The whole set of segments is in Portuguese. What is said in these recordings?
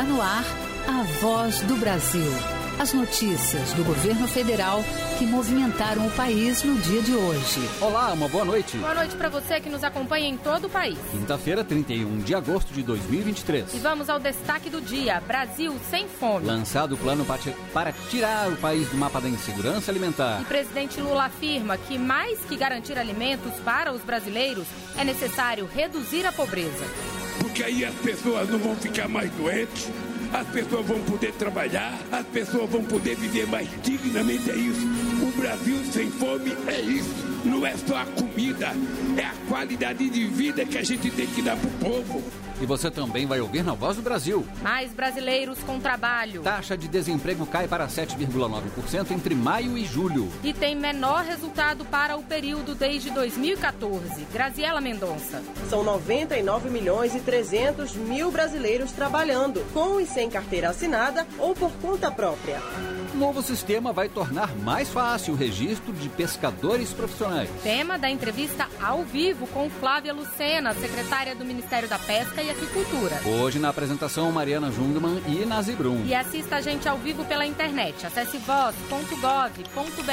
Está no ar a Voz do Brasil. As notícias do governo federal que movimentaram o país no dia de hoje. Olá, uma boa noite. Boa noite para você que nos acompanha em todo o país. Quinta-feira, 31 de agosto de 2023. E vamos ao destaque do dia: Brasil sem fome. Lançado o plano para tirar o país do mapa da insegurança alimentar. E presidente Lula afirma que mais que garantir alimentos para os brasileiros, é necessário reduzir a pobreza. Porque aí as pessoas não vão ficar mais doentes, as pessoas vão poder trabalhar, as pessoas vão poder viver mais dignamente, é isso. O Brasil sem fome é isso. Não é só a comida, é a qualidade de vida que a gente tem que dar pro povo. E você também vai ouvir na Voz do Brasil. Mais brasileiros com trabalho. Taxa de desemprego cai para 7,9% entre maio e julho. E tem menor resultado para o período desde 2014. Graziela Mendonça. São 99.300.000 brasileiros trabalhando, com e sem carteira assinada ou por conta própria. O novo sistema vai tornar mais fácil o registro de pescadores profissionais. Tema da entrevista ao vivo com Flávia Lucena, secretária do Ministério da Pesca e Aquicultura. Hoje na apresentação, Mariana Jungmann e Nazi Brum. E assista a gente ao vivo pela internet. Acesse voz.gov.br.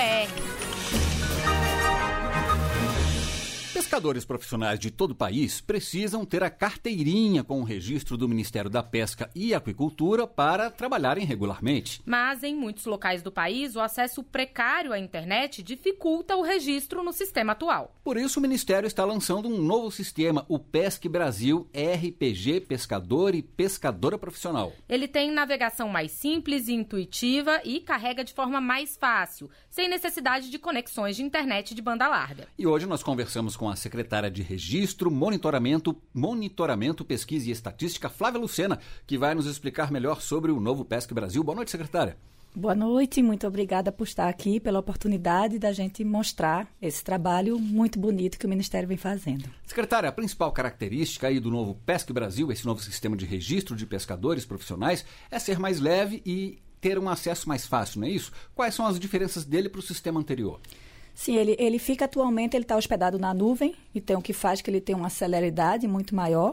Pescadores profissionais de todo o país precisam ter a carteirinha com o registro do Ministério da Pesca e Aquicultura para trabalharem regularmente. Mas em muitos locais do país, o acesso precário à internet dificulta o registro no sistema atual. Por isso, o Ministério está lançando um novo sistema, o Pesque Brasil RPG Pescador e Pescadora Profissional. Ele tem navegação mais simples e intuitiva e carrega de forma mais fácil, sem necessidade de conexões de internet de banda larga. E hoje nós conversamos com a secretária de Registro, Monitoramento, Pesquisa e Estatística, Flávia Lucena, que vai nos explicar melhor sobre o novo Pesque Brasil. Boa noite, secretária. Boa noite, muito obrigada por estar aqui, pela oportunidade da gente mostrar esse trabalho muito bonito que o Ministério vem fazendo. Secretária, a principal característica aí do novo Pesque Brasil, esse novo sistema de registro de pescadores profissionais, é ser mais leve e ter um acesso mais fácil, não é isso? Quais são as diferenças dele para o sistema anterior? Sim, ele fica atualmente, ele está hospedado na nuvem, então o que faz que ele tenha uma celeridade muito maior.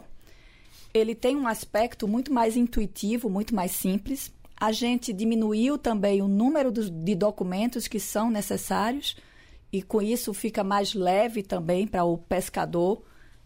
Ele tem um aspecto muito mais intuitivo, muito mais simples. A gente diminuiu também o número de documentos que são necessários e com isso fica mais leve também para o pescador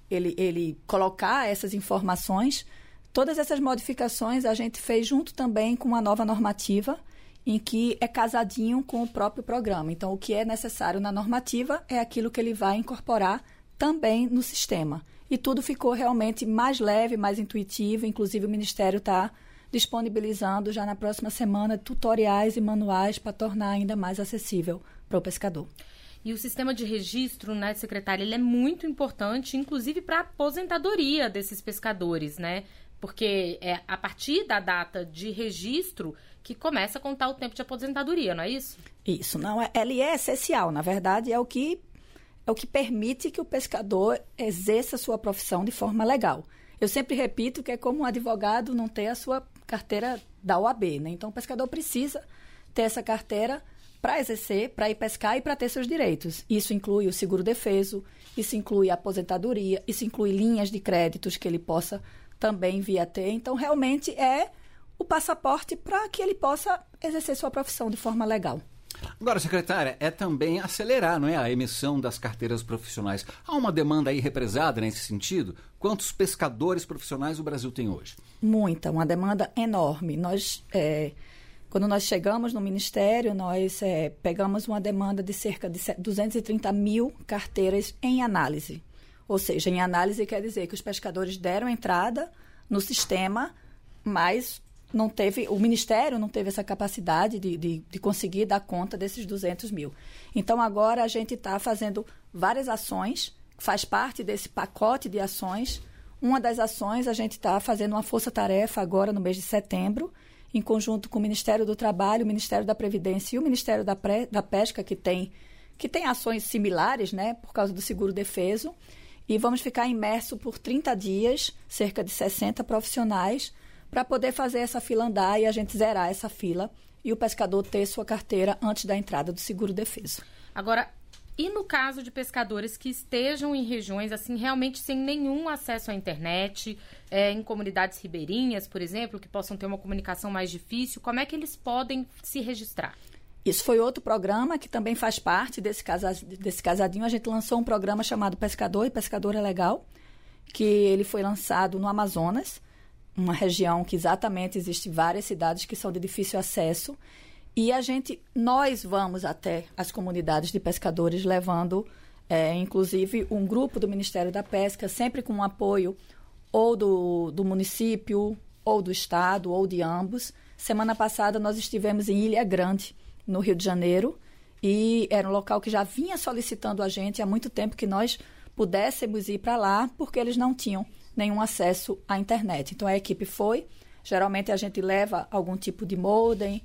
ele colocar essas informações. Todas essas modificações a gente fez junto também com uma nova normativa em que é casadinho com o próprio programa. Então, o que é necessário na normativa é aquilo que ele vai incorporar também no sistema. E tudo ficou realmente mais leve, mais intuitivo. Inclusive, o Ministério está disponibilizando já na próxima semana tutoriais e manuais para tornar ainda mais acessível para o pescador. E o sistema de registro, né, secretária, ele é muito importante, inclusive para a aposentadoria desses pescadores, né? Porque é a partir da data de registro que começa a contar o tempo de aposentadoria, não é isso? Isso, não, ele é essencial, na verdade, é o que permite que o pescador exerça a sua profissão de forma legal. Eu sempre repito que é como um advogado não ter a sua carteira da OAB, né? Então o pescador precisa ter essa carteira para exercer, para ir pescar e para ter seus direitos. Isso inclui o seguro-defeso, isso inclui a aposentadoria, isso inclui linhas de créditos que ele possa também vir a ter. Então, realmente é o passaporte para que ele possa exercer sua profissão de forma legal. Agora, secretária, é também acelerar, não é, a emissão das carteiras profissionais. Há uma demanda aí represada nesse sentido? Quantos pescadores profissionais o Brasil tem hoje? Muita, uma demanda enorme. Quando nós chegamos no Ministério, nós pegamos uma demanda de cerca de 230 mil carteiras em análise. Ou seja, em análise quer dizer que os pescadores deram entrada no sistema, mas o Ministério não teve essa capacidade de conseguir dar conta desses 200 mil. Então, agora a gente está fazendo várias ações, faz parte desse pacote de ações. Uma das ações, a gente está fazendo uma força-tarefa agora no mês de setembro, em conjunto com o Ministério do Trabalho, o Ministério da Previdência e o Ministério da Pesca, que tem ações similares, né, por causa do seguro-defeso. E vamos ficar imerso por 30 dias, cerca de 60 profissionais, para poder fazer essa fila andar e a gente zerar essa fila e o pescador ter sua carteira antes da entrada do seguro-defeso. Agora, E no caso de pescadores que estejam em regiões assim realmente sem nenhum acesso à internet, em comunidades ribeirinhas, por exemplo, que possam ter uma comunicação mais difícil, como é que eles podem se registrar? Isso foi outro programa que também faz parte desse casadinho. A gente lançou um programa chamado Pescador e Pescadora Legal, que ele foi lançado no Amazonas, uma região que exatamente existe várias cidades que são de difícil acesso. E nós vamos até as comunidades de pescadores levando, inclusive, um grupo do Ministério da Pesca, sempre com o apoio ou do município, ou do estado, ou de ambos. Semana passada nós estivemos em Ilha Grande, no Rio de Janeiro, e era um local que já vinha solicitando a gente há muito tempo que nós pudéssemos ir para lá, porque eles não tinham nenhum acesso à internet. Então a equipe foi, geralmente a gente leva algum tipo de modem,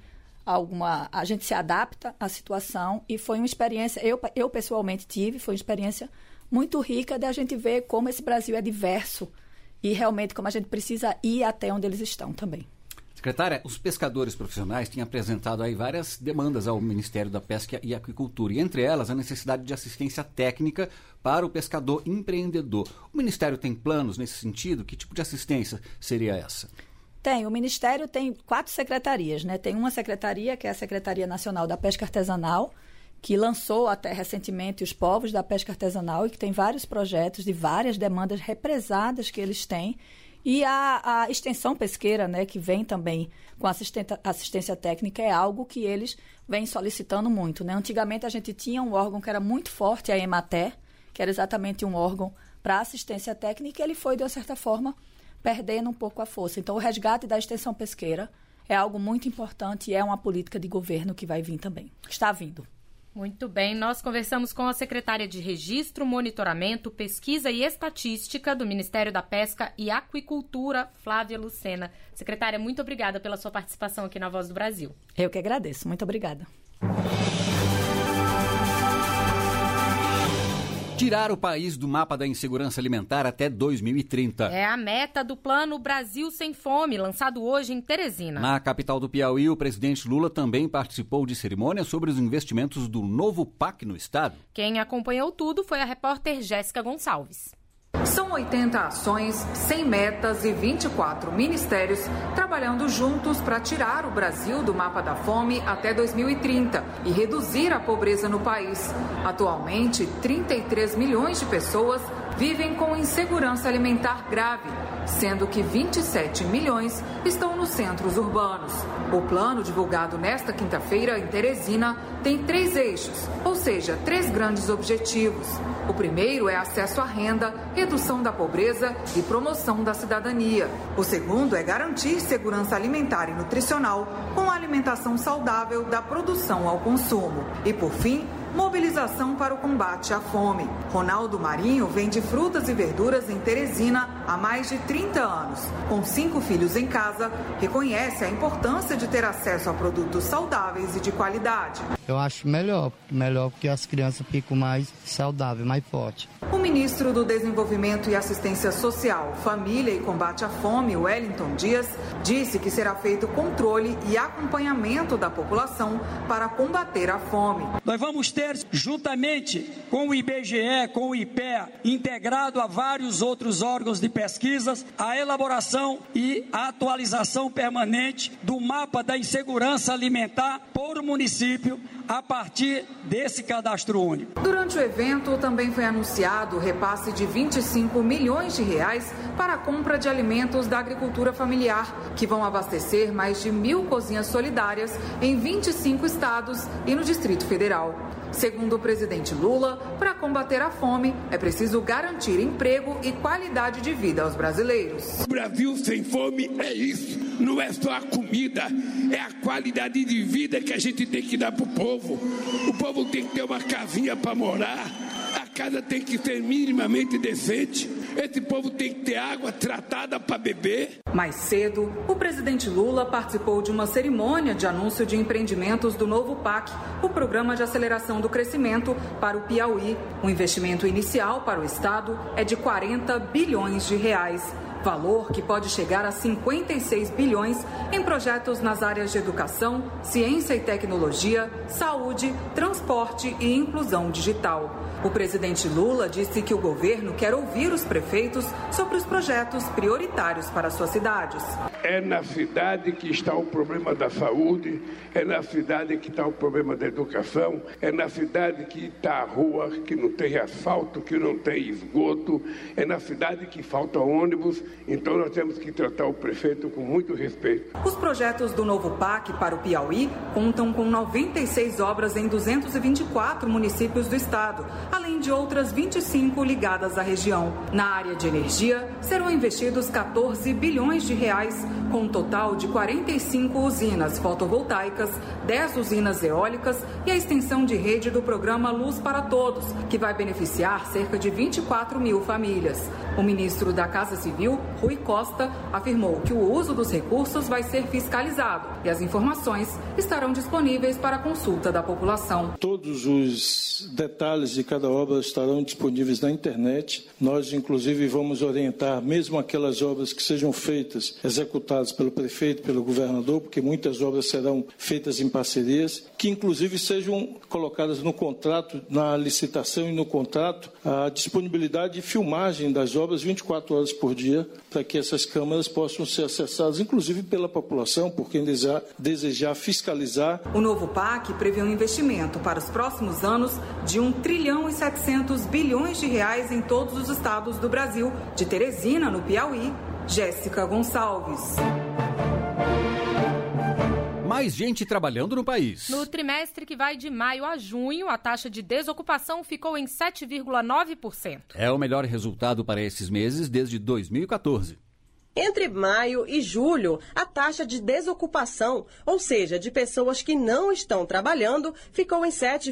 a gente se adapta à situação, e foi uma experiência, eu pessoalmente tive, foi uma experiência muito rica de a gente ver como esse Brasil é diverso e realmente como a gente precisa ir até onde eles estão também. Secretária, os pescadores profissionais têm apresentado aí várias demandas ao Ministério da Pesca e Aquicultura, e entre elas a necessidade de assistência técnica para o pescador empreendedor. O Ministério tem planos nesse sentido? Que tipo de assistência seria essa? O Ministério tem 4 secretarias, né? Tem uma secretaria, que é a Secretaria Nacional da Pesca Artesanal, que lançou até recentemente os povos da pesca artesanal e que tem vários projetos de várias demandas represadas que eles têm. E a extensão pesqueira, né, que vem também com assistência técnica, é algo que eles vêm solicitando muito, né? Antigamente a gente tinha um órgão que era muito forte, a EMATER, que era exatamente um órgão para assistência técnica, e ele foi, de uma certa forma, perdendo um pouco a força. Então, o resgate da extensão pesqueira é algo muito importante e é uma política de governo que vai vir também, está vindo. Muito bem, nós conversamos com a secretária de Registro, Monitoramento, Pesquisa e Estatística do Ministério da Pesca e Aquicultura, Flávia Lucena. Secretária, muito obrigada pela sua participação aqui na Voz do Brasil. Eu que agradeço, muito obrigada. Tirar o país do mapa da insegurança alimentar até 2030. É a meta do Plano Brasil Sem Fome, lançado hoje em Teresina. Na capital do Piauí, o presidente Lula também participou de cerimônia sobre os investimentos do novo PAC no estado. Quem acompanhou tudo foi a repórter Jéssica Gonçalves. São 80 ações, 100 metas e 24 ministérios trabalhando juntos para tirar o Brasil do mapa da fome até 2030 e reduzir a pobreza no país. Atualmente, 33 milhões de pessoas vivem com insegurança alimentar grave, sendo que 27 milhões estão nos centros urbanos. O plano, divulgado nesta quinta-feira em Teresina, tem 3 eixos, ou seja, 3 grandes objetivos. O primeiro é acesso à renda, redução da pobreza e promoção da cidadania. O segundo é garantir segurança alimentar e nutricional com a alimentação saudável da produção ao consumo. E, por fim, mobilização para o combate à fome. Ronaldo Marinho vende frutas e verduras em Teresina há mais de 30 anos. Com 5 filhos em casa, reconhece a importância de ter acesso a produtos saudáveis e de qualidade. Eu acho melhor porque as crianças ficam mais saudáveis, mais fortes. O ministro do Desenvolvimento e Assistência Social, Família e Combate à Fome, Wellington Dias, disse que será feito controle e acompanhamento da população para combater a fome. Nós vamos ter, juntamente com o IBGE, com o IPEA, integrado a vários outros órgãos de pesquisas, a elaboração e a atualização permanente do mapa da insegurança alimentar por município a partir desse cadastro único. Durante o evento, também foi anunciado o repasse de 25 milhões de reais para a compra de alimentos da agricultura familiar, que vão abastecer mais de 1.000 cozinhas solidárias em 25 estados e no Distrito Federal. Segundo o presidente Lula, para combater a fome, é preciso garantir emprego e qualidade de vida aos brasileiros. O Brasil sem fome é isso. Não é só a comida, é a qualidade de vida que a gente tem que dar para o povo. O povo tem que ter uma casinha para morar, a casa tem que ser minimamente decente, esse povo tem que ter água tratada para beber. Mais cedo, o presidente Lula participou de uma cerimônia de anúncio de empreendimentos do novo PAC, o Programa de Aceleração do Crescimento para o Piauí. O investimento inicial para o estado é de 40 bilhões de reais. valor que pode chegar a 56 bilhões em projetos nas áreas de educação, ciência e tecnologia, saúde, transporte e inclusão digital. O presidente Lula disse que o governo quer ouvir os prefeitos sobre os projetos prioritários para suas cidades. É na cidade que está o problema da saúde, é na cidade que está o problema da educação, é na cidade que está a rua, que não tem asfalto, que não tem esgoto, é na cidade que falta ônibus, então nós temos que tratar o prefeito com muito respeito. Os projetos do novo PAC para o Piauí contam com 96 obras em 224 municípios do estado, além de outras 25 ligadas à região. Na área de energia, serão investidos 14 bilhões de reais, com um total de 45 usinas fotovoltaicas, 10 usinas eólicas e a extensão de rede do programa Luz para Todos, que vai beneficiar cerca de 24 mil famílias. O ministro da Casa Civil, Rui Costa, afirmou que o uso dos recursos vai ser fiscalizado e as informações estarão disponíveis para consulta da população. Todos os detalhes de cada obra estarão disponíveis na internet. Nós, inclusive, vamos orientar mesmo aquelas obras que sejam feitas, executadas pelo prefeito, pelo governador, porque muitas obras serão feitas em parcerias, que inclusive sejam colocadas no contrato, na licitação e no contrato, a disponibilidade de filmagem das obras 24 horas por dia, para que essas câmeras possam ser acessadas, inclusive pela população, por quem desejar fiscalizar. O novo PAC prevê um investimento para os próximos anos de 1 trilhão e 700 bilhões de reais em todos os estados do Brasil. De Teresina, no Piauí, Jéssica Gonçalves. Mais gente trabalhando no país. No trimestre que vai de maio a junho, a taxa de desocupação ficou em 7,9%. É o melhor resultado para esses meses desde 2014. Entre maio e julho, a taxa de desocupação, ou seja, de pessoas que não estão trabalhando, ficou em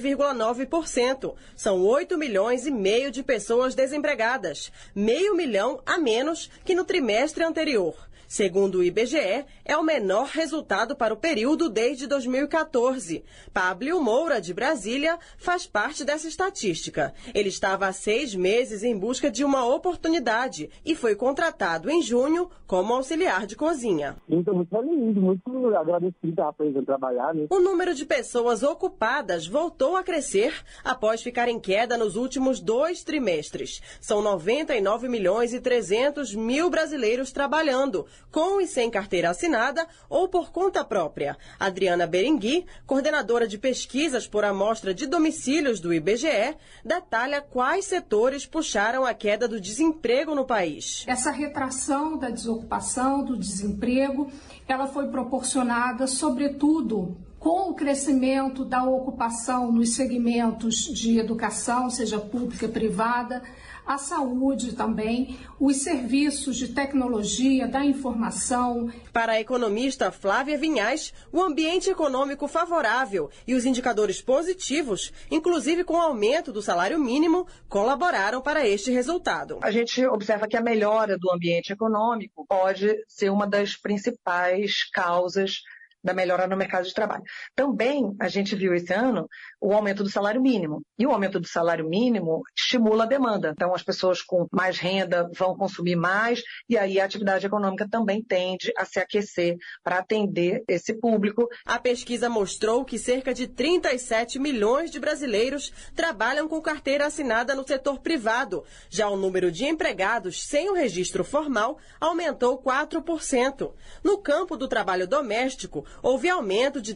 7,9%. São 8 milhões e meio de pessoas desempregadas, 500 mil a menos que no trimestre anterior. Segundo o IBGE, é o menor resultado para o período desde 2014. Pablo Moura, de Brasília, faz parte dessa estatística. Ele estava há 6 meses em busca de uma oportunidade e foi contratado em junho como auxiliar de cozinha. Estou muito feliz, muito agradecida por trabalhar. Né? O número de pessoas ocupadas voltou a crescer após ficar em queda nos últimos 2 trimestres. São 99 milhões e 300 mil brasileiros trabalhando, com e sem carteira assinada ou por conta própria. Adriana Berengui, coordenadora de pesquisas por amostra de domicílios do IBGE, detalha quais setores puxaram a queda do desemprego no país. Essa retração da desocupação, do desemprego, ela foi proporcionada, sobretudo, com o crescimento da ocupação nos segmentos de educação, seja pública e privada, a saúde também, os serviços de tecnologia, da informação. Para a economista Flávia Vinhais, o ambiente econômico favorável e os indicadores positivos, inclusive com o aumento do salário mínimo, colaboraram para este resultado. A gente observa que a melhora do ambiente econômico pode ser uma das principais causas da melhora no mercado de trabalho. Também a gente viu esse ano o aumento do salário mínimo. E o aumento do salário mínimo estimula a demanda. Então as pessoas com mais renda vão consumir mais e aí a atividade econômica também tende a se aquecer para atender esse público. A pesquisa mostrou que cerca de 37 milhões de brasileiros trabalham com carteira assinada no setor privado. Já o número de empregados sem o registro formal aumentou 4%. No campo do trabalho doméstico, houve aumento de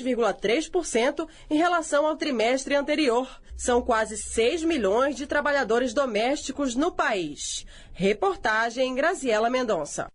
3,3% em relação ao trimestre anterior. São quase 6 milhões de trabalhadores domésticos no país. Reportagem Graziela Mendonça.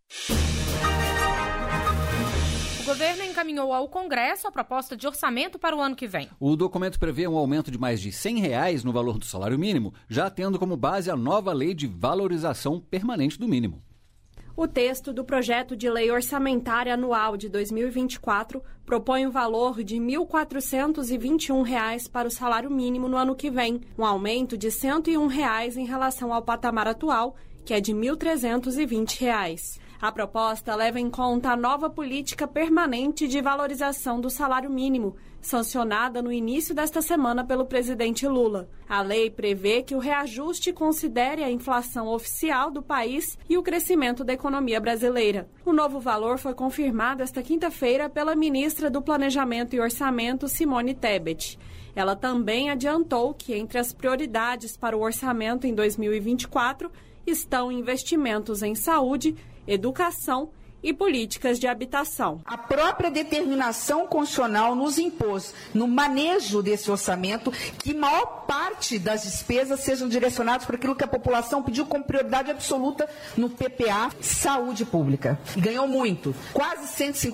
O governo encaminhou ao Congresso a proposta de orçamento para o ano que vem. O documento prevê um aumento de mais de R$ 100 no valor do salário mínimo, já tendo como base a nova lei de valorização permanente do mínimo. O texto do projeto de lei orçamentária anual de 2024 propõe um valor de R$ 1.421 para o salário mínimo no ano que vem, um aumento de R$ 101 em relação ao patamar atual, que é de R$ 1.320. A proposta leva em conta a nova política permanente de valorização do salário mínimo, sancionada no início desta semana pelo presidente Lula. A lei prevê que o reajuste considere a inflação oficial do país e o crescimento da economia brasileira. O novo valor foi confirmado esta quinta-feira pela ministra do Planejamento e Orçamento, Simone Tebet. Ela também adiantou que entre as prioridades para o orçamento em 2024 estão investimentos em saúde, educação e políticas de habitação. A própria determinação constitucional nos impôs, no manejo desse orçamento, que maior parte das despesas sejam direcionadas para aquilo que a população pediu como prioridade absoluta no PPA, saúde pública. E ganhou muito, quase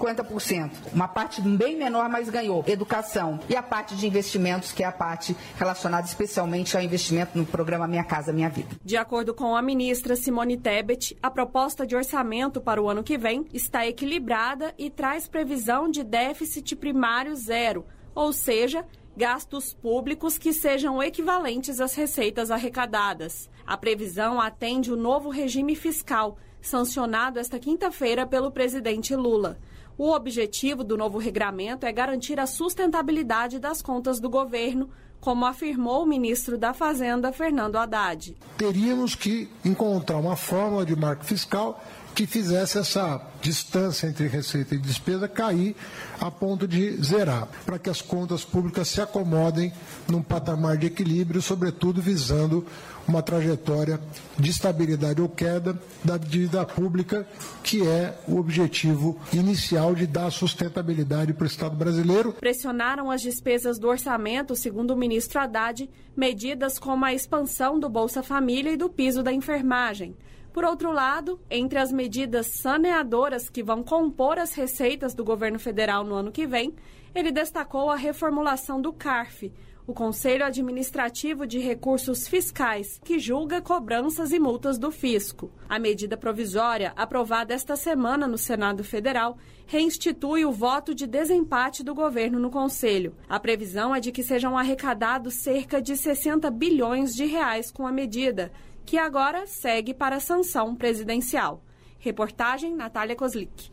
150%. Uma parte bem menor, mas ganhou. Educação e a parte de investimentos, que é a parte relacionada especialmente ao investimento no programa Minha Casa Minha Vida. De acordo com a ministra Simone Tebet, a proposta de orçamento para o ano que vem está equilibrada e traz previsão de déficit primário zero, ou seja, gastos públicos que sejam equivalentes às receitas arrecadadas. A previsão atende o novo regime fiscal, sancionado esta quinta-feira pelo presidente Lula. O objetivo do novo regramento é garantir a sustentabilidade das contas do governo, como afirmou o ministro da Fazenda, Fernando Haddad. Teríamos que encontrar uma fórmula de marco fiscal que fizesse essa distância entre receita e despesa cair a ponto de zerar, para que as contas públicas se acomodem num patamar de equilíbrio, sobretudo visando uma trajetória de estabilidade ou queda da dívida pública, que é o objetivo inicial de dar sustentabilidade para o Estado brasileiro. Pressionaram as despesas do orçamento, segundo o ministro Haddad, medidas como a expansão do Bolsa Família e do piso da enfermagem. Por outro lado, entre as medidas saneadoras que vão compor as receitas do governo federal no ano que vem, ele destacou a reformulação do CARF, o Conselho Administrativo de Recursos Fiscais, que julga cobranças e multas do fisco. A medida provisória, aprovada esta semana no Senado Federal, reinstitui o voto de desempate do governo no Conselho. A previsão é de que sejam arrecadados cerca de 60 bilhões de reais com a medida, que agora segue para a sanção presidencial. Reportagem Natália Kozlik.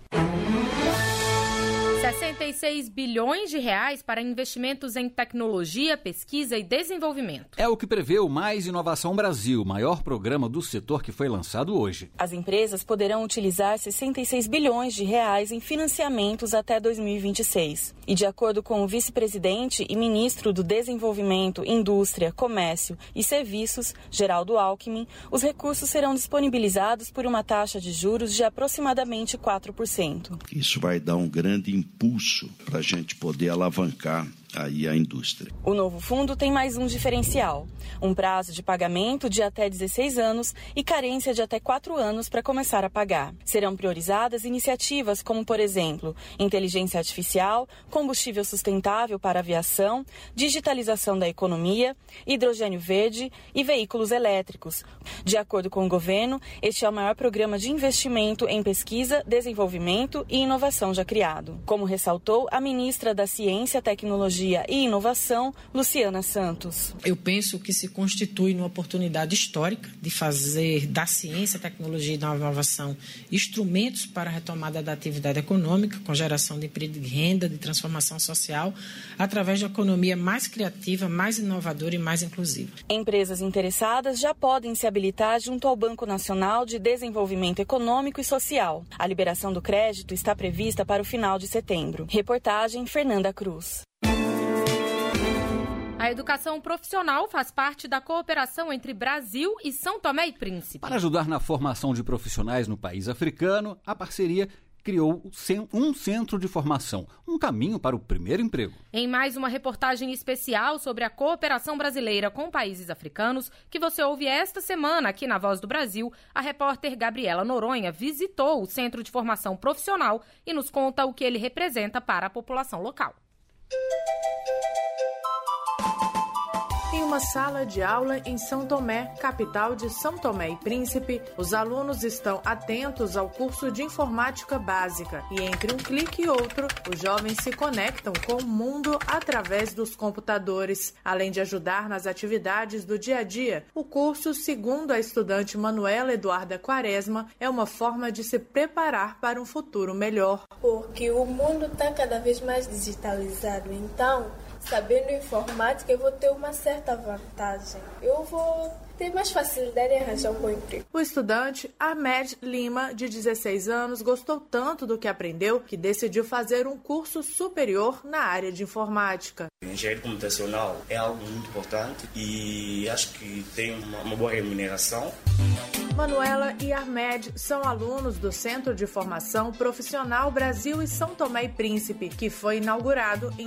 66 bilhões de reais para investimentos em tecnologia, pesquisa e desenvolvimento. É o que prevê o Mais Inovação Brasil, maior programa do setor que foi lançado hoje. As empresas poderão utilizar 66 bilhões de reais em financiamentos até 2026. E de acordo com o vice-presidente e ministro do Desenvolvimento, Indústria, Comércio e Serviços, Geraldo Alckmin, os recursos serão disponibilizados por uma taxa de juros de aproximadamente 4%. Isso vai dar um grande impulso para a gente poder alavancar aí a indústria. O novo fundo tem mais um diferencial: um prazo de pagamento de até 16 anos e carência de até 4 anos para começar a pagar. Serão priorizadas iniciativas como, por exemplo, inteligência artificial, combustível sustentável para aviação, digitalização da economia, hidrogênio verde e veículos elétricos. De acordo com o governo, este é o maior programa de investimento em pesquisa, desenvolvimento e inovação já criado, como ressaltou a ministra da Ciência, Tecnologia e Inovação, Luciana Santos. Eu penso que se constitui numa oportunidade histórica de fazer da ciência, tecnologia e da inovação instrumentos para a retomada da atividade econômica, com geração de emprego, de renda, de transformação social, através de uma economia mais criativa, mais inovadora e mais inclusiva. Empresas interessadas já podem se habilitar junto ao Banco Nacional de Desenvolvimento Econômico e Social. A liberação do crédito está prevista para o final de setembro. Reportagem Fernanda Cruz. A educação profissional faz parte da cooperação entre Brasil e São Tomé e Príncipe. Para ajudar na formação de profissionais no país africano, a parceria criou um centro de formação, um caminho para o primeiro emprego. Em mais uma reportagem especial sobre a cooperação brasileira com países africanos, que você ouve esta semana aqui na Voz do Brasil, a repórter Gabriela Noronha visitou o centro de formação profissional e nos conta o que ele representa para a população local. Em uma sala de aula em São Tomé, capital de São Tomé e Príncipe, os alunos estão atentos ao curso de informática básica e entre um clique e outro, os jovens se conectam com o mundo através dos computadores. Além de ajudar nas atividades do dia a dia, o curso, segundo a estudante Manuela Eduarda Quaresma, é uma forma de se preparar para um futuro melhor. Porque o mundo está cada vez mais digitalizado, então, sabendo informática, eu vou ter uma certa vantagem. Eu vou ter mais facilidade em arranjar um bom emprego. O estudante Ahmed Lima, de 16 anos, gostou tanto do que aprendeu que decidiu fazer um curso superior na área de informática. Engenharia computacional é algo muito importante e acho que tem uma boa remuneração. Manuela e Ahmed são alunos do Centro de Formação Profissional Brasil e São Tomé e Príncipe, que foi inaugurado em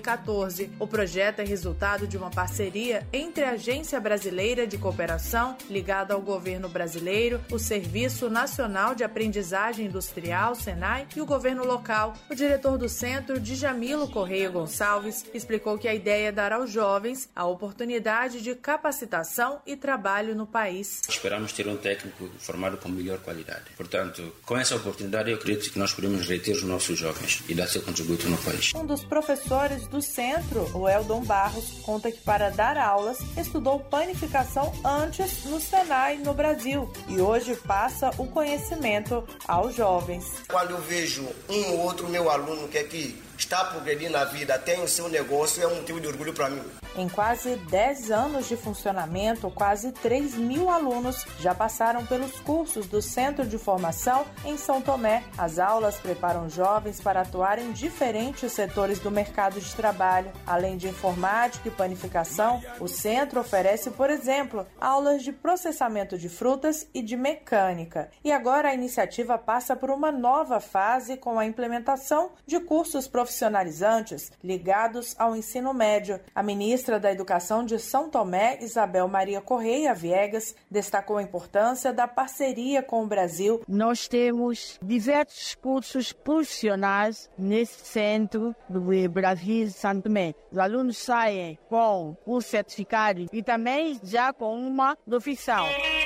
2014. O projeto é resultado de uma parceria entre a Agência Brasileira de Cooperação, ligada ao governo brasileiro, o Serviço Nacional de Aprendizagem Industrial, SENAI, e o governo local. O diretor do centro, Djamilo Correia Gonçalves, explicou que a ideia é dar aos jovens a oportunidade de capacitação e trabalho no país. Esperamos ter um técnico formado com melhor qualidade. Portanto, com essa oportunidade, eu acredito que nós podemos reter os nossos jovens e dar seu contributo no país. Um dos professores do centro, o Eldon Barros, conta que para dar aulas, estudou panificação antes no Senai, no Brasil, e hoje passa o conhecimento aos jovens. Quando eu vejo um ou outro meu aluno que está progredindo na vida, tem o seu negócio, é um motivo de orgulho para mim. Em quase 10 anos de funcionamento, quase 3.000 alunos já passaram pelos cursos do Centro de Formação em São Tomé. As aulas preparam jovens para atuar em diferentes setores do mercado de trabalho. Além de informática e panificação, o centro oferece, por exemplo, aulas de processamento de frutas e de mecânica. E agora a iniciativa passa por uma nova fase com a implementação de cursos profissionalizantes ligados ao ensino médio. A ministra da Educação de São Tomé, Isabel Maria Correia Viegas, destacou a importância da parceria com o Brasil. Nós temos diversos cursos profissionais nesse centro do Brasil de São Tomé. Os alunos saem com um certificado e também já com uma profissão.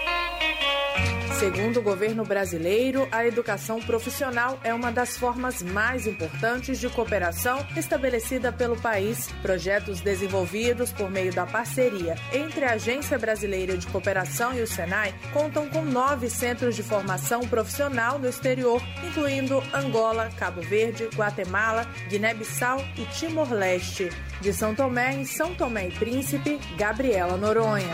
Segundo o governo brasileiro, a educação profissional é uma das formas mais importantes de cooperação estabelecida pelo país. Projetos desenvolvidos por meio da parceria entre a Agência Brasileira de Cooperação e o SENAI contam com 9 centros de formação profissional no exterior, incluindo Angola, Cabo Verde, Guatemala, Guiné-Bissau e Timor-Leste. De São Tomé, em São Tomé e Príncipe, Gabriela Noronha.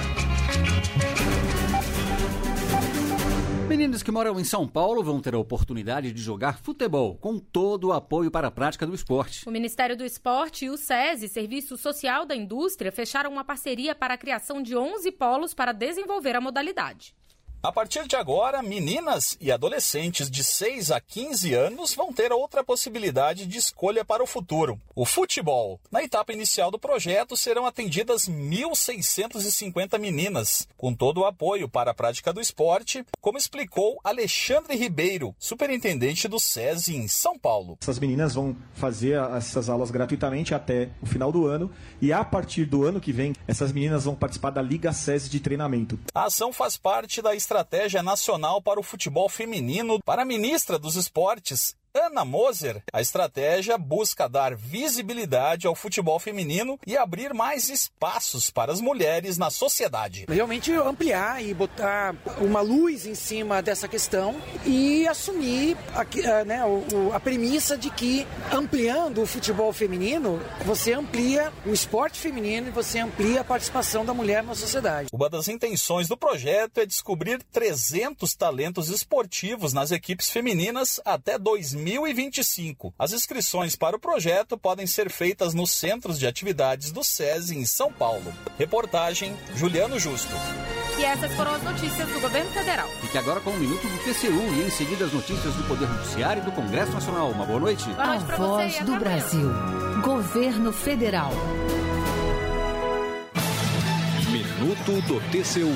Meninos que moram em São Paulo vão ter a oportunidade de jogar futebol, com todo o apoio para a prática do esporte. O Ministério do Esporte e o SESI, Serviço Social da Indústria, fecharam uma parceria para a criação de 11 polos para desenvolver a modalidade. A partir de agora, meninas e adolescentes de 6 a 15 anos vão ter outra possibilidade de escolha para o futuro: o futebol. Na etapa inicial do projeto, serão atendidas 1.650 meninas, com todo o apoio para a prática do esporte, como explicou Alexandre Ribeiro, superintendente do SESI em São Paulo. Essas meninas vão fazer essas aulas gratuitamente até o final do ano, e a partir do ano que vem, essas meninas vão participar da Liga SESI de treinamento. A ação faz parte da Estratégia Nacional para o Futebol Feminino. Para a ministra dos Esportes, Ana Moser, a estratégia busca dar visibilidade ao futebol feminino e abrir mais espaços para as mulheres na sociedade. Realmente ampliar e botar uma luz em cima dessa questão e assumir a premissa de que ampliando o futebol feminino, você amplia o esporte feminino e você amplia a participação da mulher na sociedade. Uma das intenções do projeto é descobrir 300 talentos esportivos nas equipes femininas até 2025. As inscrições para o projeto podem ser feitas nos centros de atividades do SESI em São Paulo. Reportagem Juliano Justo. E essas foram as notícias do Governo Federal. Fique agora com um minuto do TCU e em seguida as notícias do Poder Judiciário e do Congresso Nacional. Uma boa noite. Boa noite pra você. A Voz do Brasil. Governo Federal. Minuto do TCU.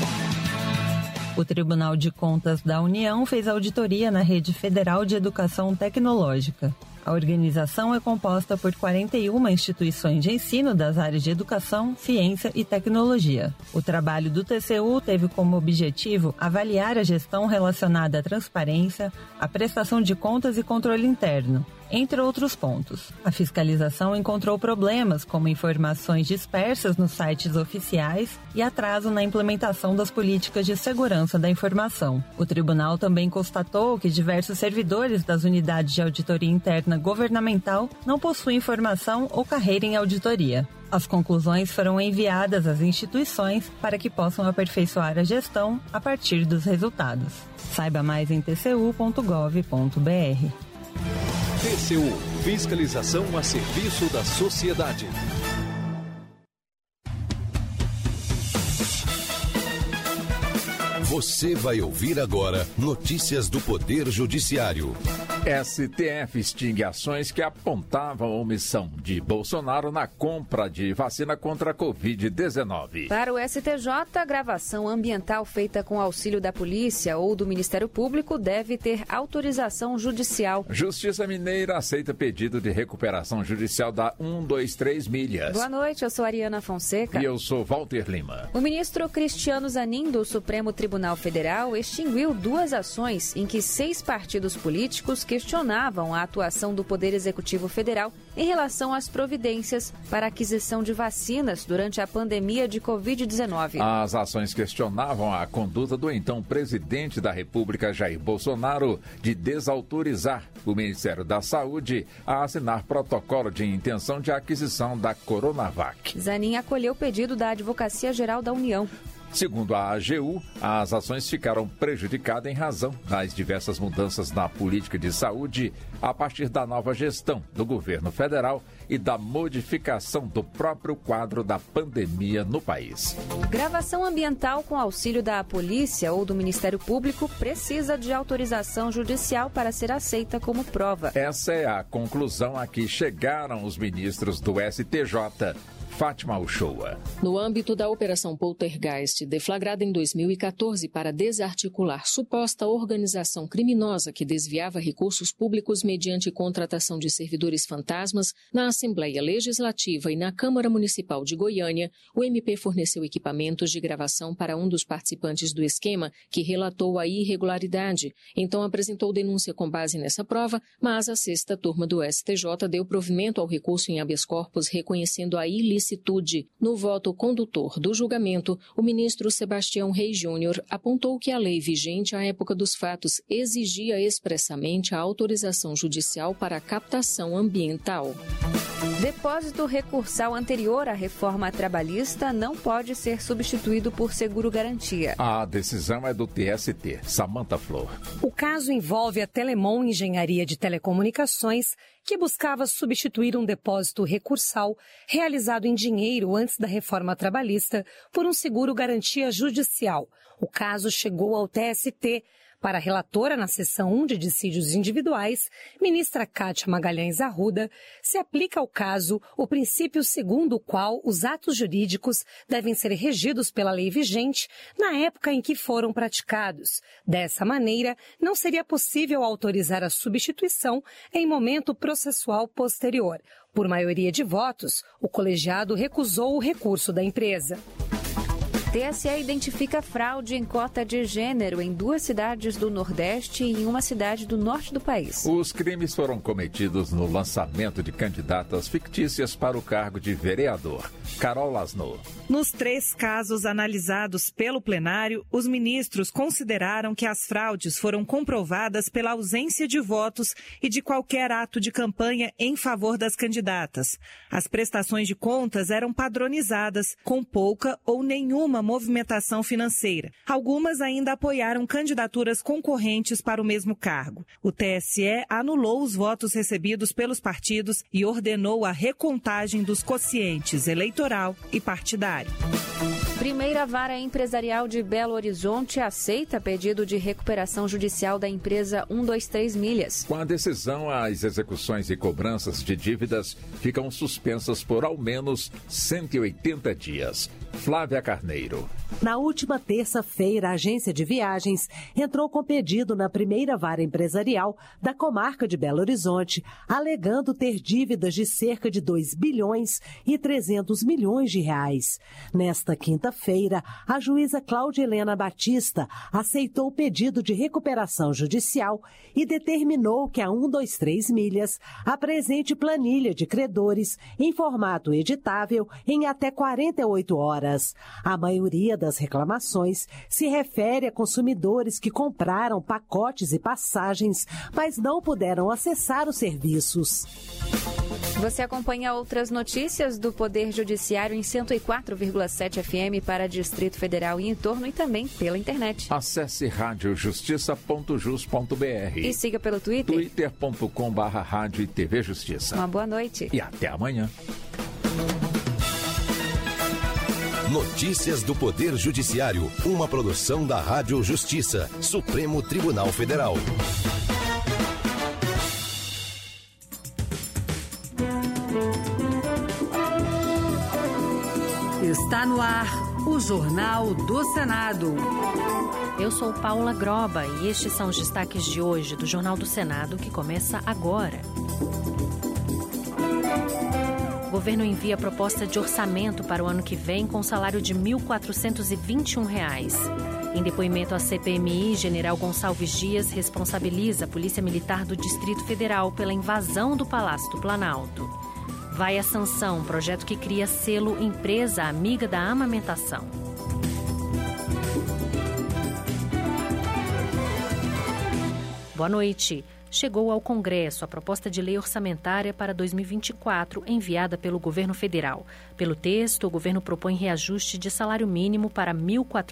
O Tribunal de Contas da União fez auditoria na Rede Federal de Educação Tecnológica. A organização é composta por 41 instituições de ensino das áreas de educação, ciência e tecnologia. O trabalho do TCU teve como objetivo avaliar a gestão relacionada à transparência, à prestação de contas e controle interno, entre outros pontos. A fiscalização encontrou problemas como informações dispersas nos sites oficiais e atraso na implementação das políticas de segurança da informação. O tribunal também constatou que diversos servidores das unidades de auditoria interna governamental não possuem formação ou carreira em auditoria. As conclusões foram enviadas às instituições para que possam aperfeiçoar a gestão a partir dos resultados. Saiba mais em tcu.gov.br. TCU, fiscalização a serviço da sociedade. Você vai ouvir agora notícias do Poder Judiciário. STF extingue ações que apontavam a omissão de Bolsonaro na compra de vacina contra a Covid-19. Para o STJ, a gravação ambiental feita com auxílio da polícia ou do Ministério Público deve ter autorização judicial. Justiça Mineira aceita pedido de recuperação judicial da 123 milhas. Boa noite, eu sou Ariana Fonseca. E eu sou Walter Lima. O ministro Cristiano Zanin, do Supremo Tribunal Federal, extinguiu 2 ações em que 6 partidos políticos questionavam a atuação do Poder Executivo Federal em relação às providências para aquisição de vacinas durante a pandemia de Covid-19. As ações questionavam a conduta do então presidente da República, Jair Bolsonaro, de desautorizar o Ministério da Saúde a assinar protocolo de intenção de aquisição da Coronavac. Zanin acolheu o pedido da Advocacia Geral da União. Segundo a AGU, as ações ficaram prejudicadas em razão das diversas mudanças na política de saúde a partir da nova gestão do governo federal e da modificação do próprio quadro da pandemia no país. Gravação ambiental com auxílio da polícia ou do Ministério Público precisa de autorização judicial para ser aceita como prova. Essa é a conclusão a que chegaram os ministros do STJ. Fátima Uchoa. No âmbito da Operação Poltergeist, deflagrada em 2014 para desarticular suposta organização criminosa que desviava recursos públicos mediante contratação de servidores fantasmas, na Assembleia Legislativa e na Câmara Municipal de Goiânia, o MP forneceu equipamentos de gravação para um dos participantes do esquema, que relatou a irregularidade. Então apresentou denúncia com base nessa prova, mas a 6ª turma do STJ deu provimento ao recurso em habeas corpus reconhecendo a ilicitude. No voto condutor do julgamento, o ministro Sebastião Reis Júnior apontou que a lei vigente à época dos fatos exigia expressamente a autorização judicial para a captação ambiental. Depósito recursal anterior à reforma trabalhista não pode ser substituído por seguro-garantia. A decisão é do TST. Samantha Flor. O caso envolve a Telemon Engenharia de Telecomunicações, que buscava substituir um depósito recursal realizado em dinheiro antes da reforma trabalhista por um seguro-garantia judicial. O caso chegou ao TST. Para a relatora na seção 1 de dissídios individuais, ministra Kátia Magalhães Arruda, se aplica ao caso o princípio segundo o qual os atos jurídicos devem ser regidos pela lei vigente na época em que foram praticados. Dessa maneira, não seria possível autorizar a substituição em momento processual posterior. Por maioria de votos, o colegiado recusou o recurso da empresa. TSE identifica fraude em cota de gênero em 2 cidades do Nordeste e em uma cidade do Norte do país. Os crimes foram cometidos no lançamento de candidatas fictícias para o cargo de vereador. Carol Lasno. Nos 3 casos analisados pelo plenário, os ministros consideraram que as fraudes foram comprovadas pela ausência de votos e de qualquer ato de campanha em favor das candidatas. As prestações de contas eram padronizadas, com pouca ou nenhuma movimentação financeira. Algumas ainda apoiaram candidaturas concorrentes para o mesmo cargo. O TSE anulou os votos recebidos pelos partidos e ordenou a recontagem dos quocientes eleitoral e partidário. Primeira Vara Empresarial de Belo Horizonte aceita pedido de recuperação judicial da empresa 123 Milhas. Com a decisão, as execuções e cobranças de dívidas ficam suspensas por ao menos 180 dias. Flávia Carneiro. Na última terça-feira, a agência de viagens entrou com pedido na primeira vara empresarial da comarca de Belo Horizonte, alegando ter dívidas de cerca de 2 bilhões e 300 milhões de reais. Nesta quinta-feira, a juíza Cláudia Helena Batista aceitou o pedido de recuperação judicial e determinou que a 123 Milhas apresente planilha de credores em formato editável em até 48 horas. A maioria das reclamações se refere a consumidores que compraram pacotes e passagens, mas não puderam acessar os serviços. Você acompanha outras notícias do Poder Judiciário em 104,7 FM para Distrito Federal e em torno e também pela internet. Acesse radiojustiça.jus.br e siga pelo Twitter. twitter.com/rádio e TV Justiça. Uma boa noite. E até amanhã. Notícias do Poder Judiciário, uma produção da Rádio Justiça, Supremo Tribunal Federal. Está no ar o Jornal do Senado. Eu sou Paula Groba e estes são os destaques de hoje do Jornal do Senado, que começa agora. O governo envia proposta de orçamento para o ano que vem com salário de R$ 1.421. Em depoimento à CPMI, General Gonçalves Dias responsabiliza a Polícia Militar do Distrito Federal pela invasão do Palácio do Planalto. Vai à sanção um projeto que cria selo Empresa Amiga da Amamentação. Boa noite. Chegou ao Congresso a proposta de lei orçamentária para 2024, enviada pelo governo federal. Pelo texto, o governo propõe reajuste de salário mínimo para R$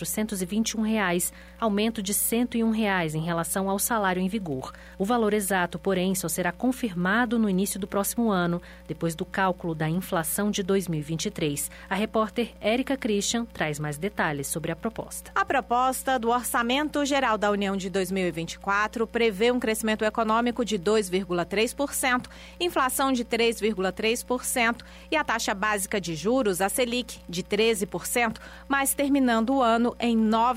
1.421, aumento de R$ 101 em relação ao salário em vigor. O valor exato, porém, só será confirmado no início do próximo ano, depois do cálculo da inflação de 2023. A repórter Érica Christian traz mais detalhes sobre a proposta. A proposta do Orçamento Geral da União de 2024 prevê um crescimento econômico de 2,3%, inflação de 3,3% e a taxa básica de juros, a Selic, de 13%, mas terminando o ano em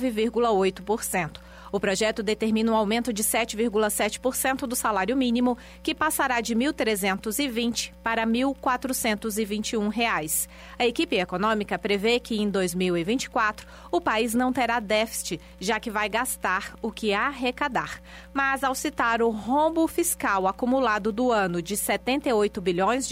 9,8%. O projeto determina um aumento de 7,7% do salário mínimo, que passará de R$ 1.320 para R$ 1.421. A equipe econômica prevê que em 2024 o país não terá déficit, já que vai gastar o que arrecadar. Mas ao citar o rombo fiscal acumulado do ano de R$ 78 bilhões,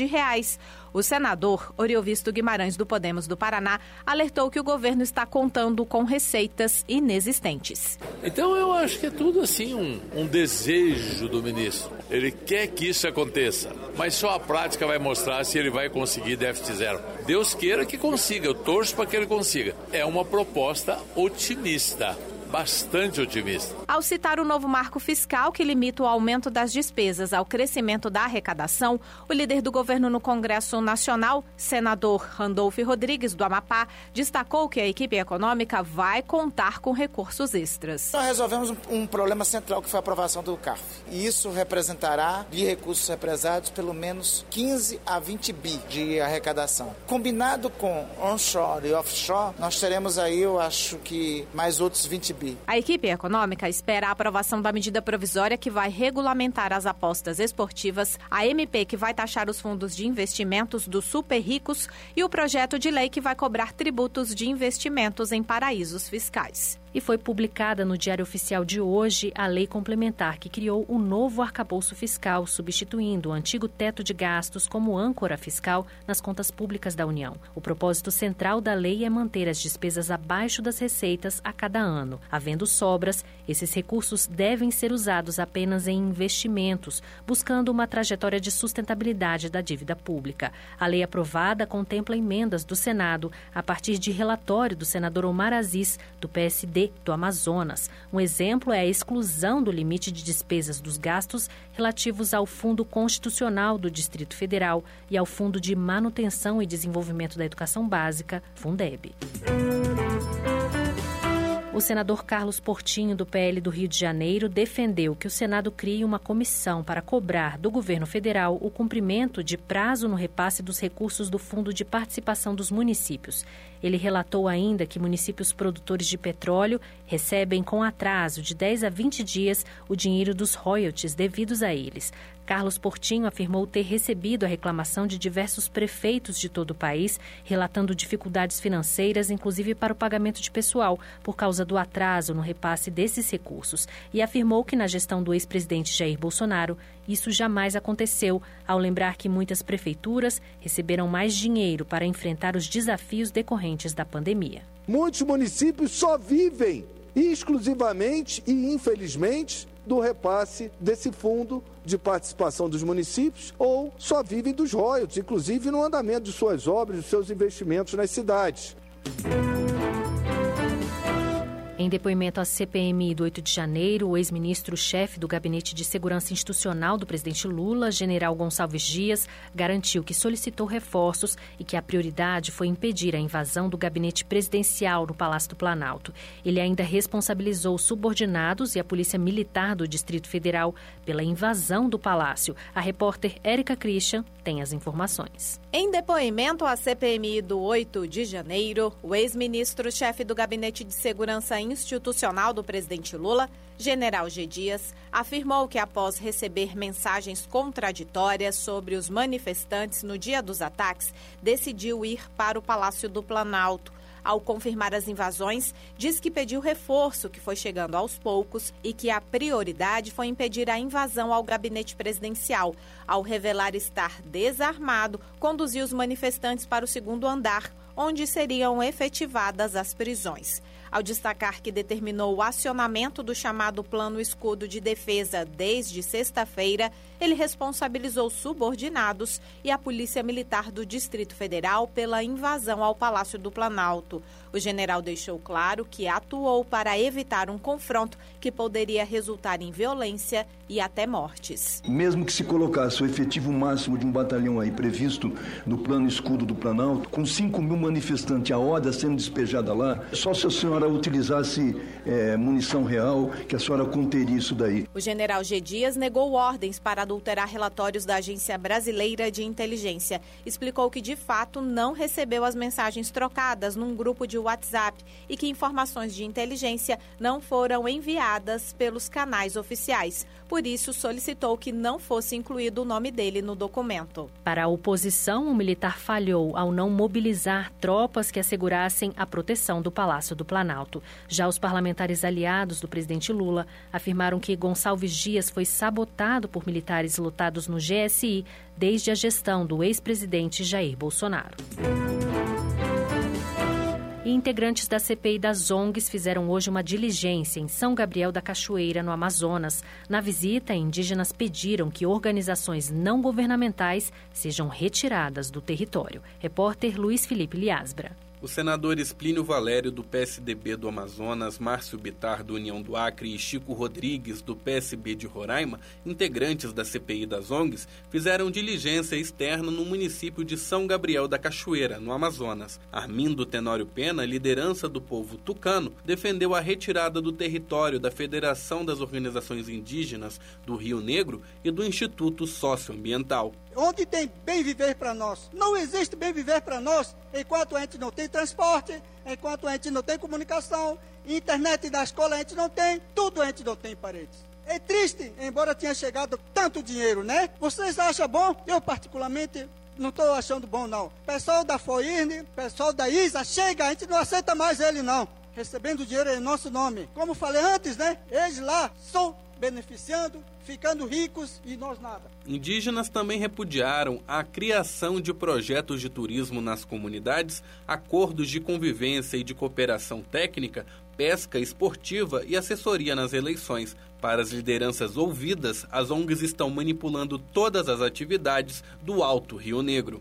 o senador Oriovisto Guimarães, do Podemos do Paraná, alertou que o governo está contando com receitas inexistentes. Então eu acho que é tudo assim um desejo do ministro. Ele quer que isso aconteça, mas só a prática vai mostrar se ele vai conseguir déficit zero. Deus queira que consiga, eu torço para que ele consiga. É uma proposta otimista. Bastante otimista. Ao citar o novo marco fiscal que limita o aumento das despesas ao crescimento da arrecadação, o líder do governo no Congresso Nacional, senador Randolfo Rodrigues, do Amapá, destacou que a equipe econômica vai contar com recursos extras. Nós resolvemos um problema central, que foi a aprovação do CARF. E isso representará, de recursos represados, pelo menos 15 a 20 bi de arrecadação. Combinado com onshore e offshore, nós teremos aí, eu acho que, mais outros 20 bi. A equipe econômica espera a aprovação da medida provisória que vai regulamentar as apostas esportivas, a MP que vai taxar os fundos de investimentos dos super ricos e o projeto de lei que vai cobrar tributos de investimentos em paraísos fiscais. E foi publicada no Diário Oficial de hoje a lei complementar que criou o novo arcabouço fiscal, substituindo o antigo teto de gastos como âncora fiscal nas contas públicas da União. O propósito central da lei é manter as despesas abaixo das receitas a cada ano. Havendo sobras, esses recursos devem ser usados apenas em investimentos, buscando uma trajetória de sustentabilidade da dívida pública. A lei aprovada contempla emendas do Senado a partir de relatório do senador Omar Aziz, do PSD do Amazonas. Um exemplo é a exclusão do limite de despesas dos gastos relativos ao Fundo Constitucional do Distrito Federal e ao Fundo de Manutenção e Desenvolvimento da Educação Básica, Fundeb. O senador Carlos Portinho, do PL do Rio de Janeiro, defendeu que o Senado crie uma comissão para cobrar do governo federal o cumprimento de prazo no repasse dos recursos do Fundo de Participação dos Municípios. Ele relatou ainda que municípios produtores de petróleo recebem com atraso de 10 a 20 dias o dinheiro dos royalties devidos a eles. Carlos Portinho afirmou ter recebido a reclamação de diversos prefeitos de todo o país, relatando dificuldades financeiras, inclusive para o pagamento de pessoal, por causa do atraso no repasse desses recursos. E afirmou que na gestão do ex-presidente Jair Bolsonaro, isso jamais aconteceu, ao lembrar que muitas prefeituras receberam mais dinheiro para enfrentar os desafios decorrentes da pandemia. Muitos municípios só vivem exclusivamente e infelizmente do repasse desse fundo de participação dos municípios ou só vivem dos royalties, inclusive no andamento de suas obras, dos seus investimentos nas cidades. Em depoimento à CPMI do 8 de janeiro, o ex-ministro-chefe do Gabinete de Segurança Institucional do presidente Lula, general Gonçalves Dias, garantiu que solicitou reforços e que a prioridade foi impedir a invasão do gabinete presidencial no Palácio do Planalto. Ele ainda responsabilizou os subordinados e a Polícia Militar do Distrito Federal pela invasão do palácio. A repórter Érica Christian tem as informações. Em depoimento à CPMI do 8 de janeiro, o ex-ministro-chefe do Gabinete de Segurança Institucional do presidente Lula, general G. Dias, afirmou que após receber mensagens contraditórias sobre os manifestantes no dia dos ataques, decidiu ir para o Palácio do Planalto. Ao confirmar as invasões, diz que pediu reforço, que foi chegando aos poucos, e que a prioridade foi impedir a invasão ao gabinete presidencial. Ao revelar estar desarmado, conduziu os manifestantes para o segundo andar, onde seriam efetivadas as prisões. Ao destacar que determinou o acionamento do chamado Plano Escudo de Defesa desde sexta-feira, ele responsabilizou subordinados e a Polícia Militar do Distrito Federal pela invasão ao Palácio do Planalto. O general deixou claro que atuou para evitar um confronto que poderia resultar em violência e até mortes. Mesmo que se colocasse o efetivo máximo de um batalhão aí previsto no Plano Escudo do Planalto, com 5.000 manifestantes, a horda sendo despejada lá, só se a senhora utilizasse munição real, que a senhora conteria isso daí. O general G. Dias negou ordens para adulterar relatórios da Agência Brasileira de Inteligência. Explicou que, de fato, não recebeu as mensagens trocadas num grupo de WhatsApp e que informações de inteligência não foram enviadas pelos canais oficiais. Por isso, solicitou que não fosse incluído o nome dele no documento. Para a oposição, o militar falhou ao não mobilizar tropas que assegurassem a proteção do Palácio do Planalto. Já os parlamentares aliados do presidente Lula afirmaram que Gonçalves Dias foi sabotado por militares lotados no GSI desde a gestão do ex-presidente Jair Bolsonaro. E integrantes da CPI das ONGs fizeram hoje uma diligência em São Gabriel da Cachoeira, no Amazonas. Na visita, indígenas pediram que organizações não governamentais sejam retiradas do território. Repórter Luiz Felipe Liasbra. Os senadores Plínio Valério, do PSDB do Amazonas, Márcio Bittar, do União do Acre e Chico Rodrigues, do PSB de Roraima, integrantes da CPI das ONGs, fizeram diligência externa no município de São Gabriel da Cachoeira, no Amazonas. Armindo Tenório Pena, liderança do povo tucano, defendeu a retirada do território da Federação das Organizações Indígenas do Rio Negro e do Instituto Socioambiental. Onde tem bem viver para nós? Não existe bem viver para nós enquanto a gente não tem transporte, enquanto a gente não tem comunicação, internet da escola a gente não tem, tudo a gente não tem paredes. É triste, embora tenha chegado tanto dinheiro, né? Vocês acham bom? Eu particularmente não estou achando bom, não. Pessoal da FOIRN, pessoal da ISA, chega, a gente não aceita mais ele, não. Recebendo dinheiro em nosso nome. Como falei antes, né? Eles lá estão beneficiando, ficando ricos e nós nada. Indígenas também repudiaram a criação de projetos de turismo nas comunidades, acordos de convivência e de cooperação técnica, pesca esportiva e assessoria nas eleições. Para as lideranças ouvidas, as ONGs estão manipulando todas as atividades do Alto Rio Negro.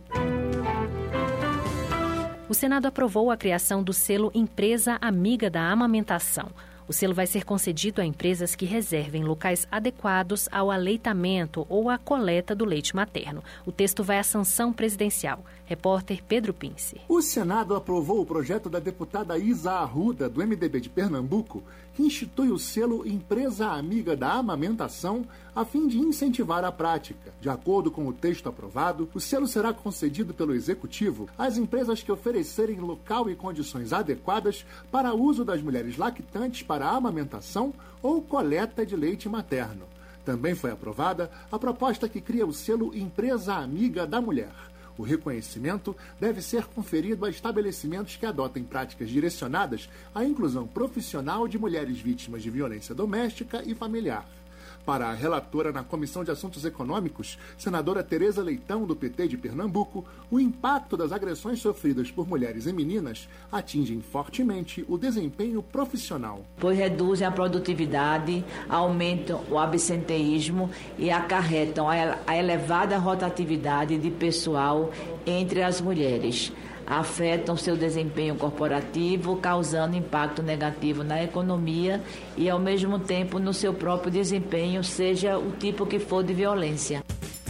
O Senado aprovou a criação do selo Empresa Amiga da Amamentação. O selo vai ser concedido a empresas que reservem locais adequados ao aleitamento ou à coleta do leite materno. O texto vai à sanção presidencial. Repórter Pedro Pince. O Senado aprovou o projeto da deputada Isa Arruda, do MDB de Pernambuco, que institui o selo Empresa Amiga da Amamentação, a fim de incentivar a prática. De acordo com o texto aprovado, o selo será concedido pelo Executivo às empresas que oferecerem local e condições adequadas para uso das mulheres lactantes para a amamentação ou coleta de leite materno. Também foi aprovada a proposta que cria o selo Empresa Amiga da Mulher. O reconhecimento deve ser conferido a estabelecimentos que adotem práticas direcionadas à inclusão profissional de mulheres vítimas de violência doméstica e familiar. Para a relatora na Comissão de Assuntos Econômicos, senadora Tereza Leitão, do PT de Pernambuco, o impacto das agressões sofridas por mulheres e meninas atingem fortemente o desempenho profissional. Pois reduzem a produtividade, aumentam o absenteísmo e acarretam a elevada rotatividade de pessoal entre as mulheres. Afetam seu desempenho corporativo, causando impacto negativo na economia e, ao mesmo tempo, no seu próprio desempenho, seja o tipo que for de violência.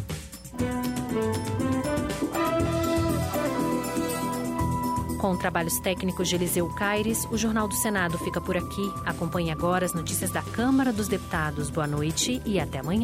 Com trabalhos técnicos de Eliseu Caires, o Jornal do Senado fica por aqui. Acompanhe agora as notícias da Câmara dos Deputados. Boa noite e até amanhã.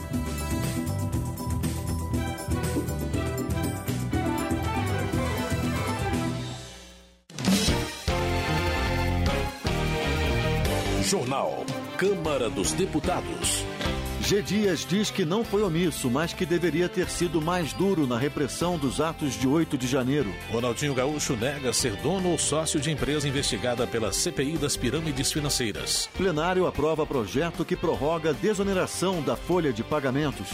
Jornal Câmara dos Deputados. G. Dias diz que não foi omisso, mas que deveria ter sido mais duro na repressão dos atos de 8 de janeiro. Ronaldinho Gaúcho nega ser dono ou sócio de empresa investigada pela CPI das pirâmides financeiras. Plenário aprova projeto que prorroga a desoneração da folha de pagamentos.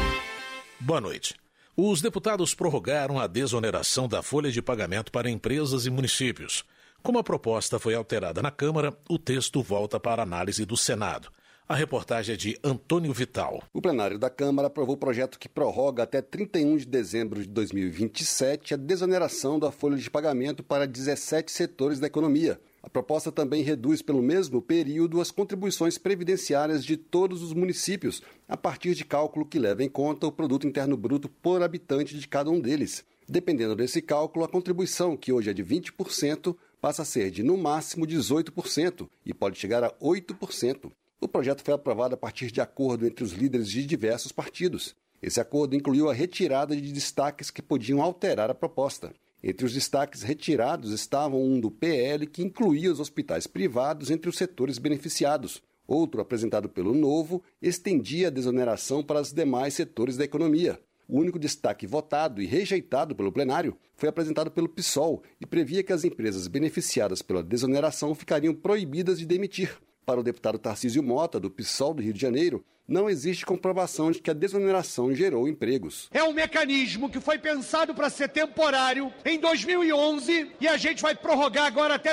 Boa noite. Os deputados prorrogaram a desoneração da folha de pagamento para empresas e municípios. Como a proposta foi alterada na Câmara, o texto volta para análise do Senado. A reportagem é de Antônio Vital. O plenário da Câmara aprovou o projeto que prorroga até 31 de dezembro de 2027 a desoneração da folha de pagamento para 17 setores da economia. A proposta também reduz pelo mesmo período as contribuições previdenciárias de todos os municípios, a partir de cálculo que leva em conta o produto interno bruto por habitante de cada um deles. Dependendo desse cálculo, a contribuição, que hoje é de 20%, passa a ser de, no máximo, 18% e pode chegar a 8%. O projeto foi aprovado a partir de acordo entre os líderes de diversos partidos. Esse acordo incluiu a retirada de destaques que podiam alterar a proposta. Entre os destaques retirados estavam um do PL, que incluía os hospitais privados entre os setores beneficiados. Outro, apresentado pelo Novo, estendia a desoneração para os demais setores da economia. O único destaque votado e rejeitado pelo plenário foi apresentado pelo PSOL e previa que as empresas beneficiadas pela desoneração ficariam proibidas de demitir. Para o deputado Tarcísio Mota, do PSOL do Rio de Janeiro, não existe comprovação de que a desoneração gerou empregos. É um mecanismo que foi pensado para ser temporário em 2011 e a gente vai prorrogar agora até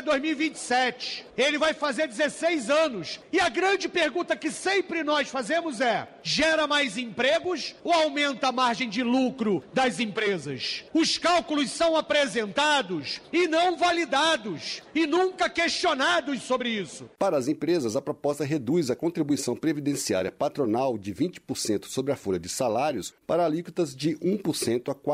2027. Ele vai fazer 16 anos. E a grande pergunta que sempre nós fazemos é: gera mais empregos ou aumenta a margem de lucro das empresas? Os cálculos são apresentados e não validados e nunca questionados sobre isso. Para as empresas, a proposta reduz a contribuição previdenciária patronal de 20% sobre a folha de salários para alíquotas de 1% a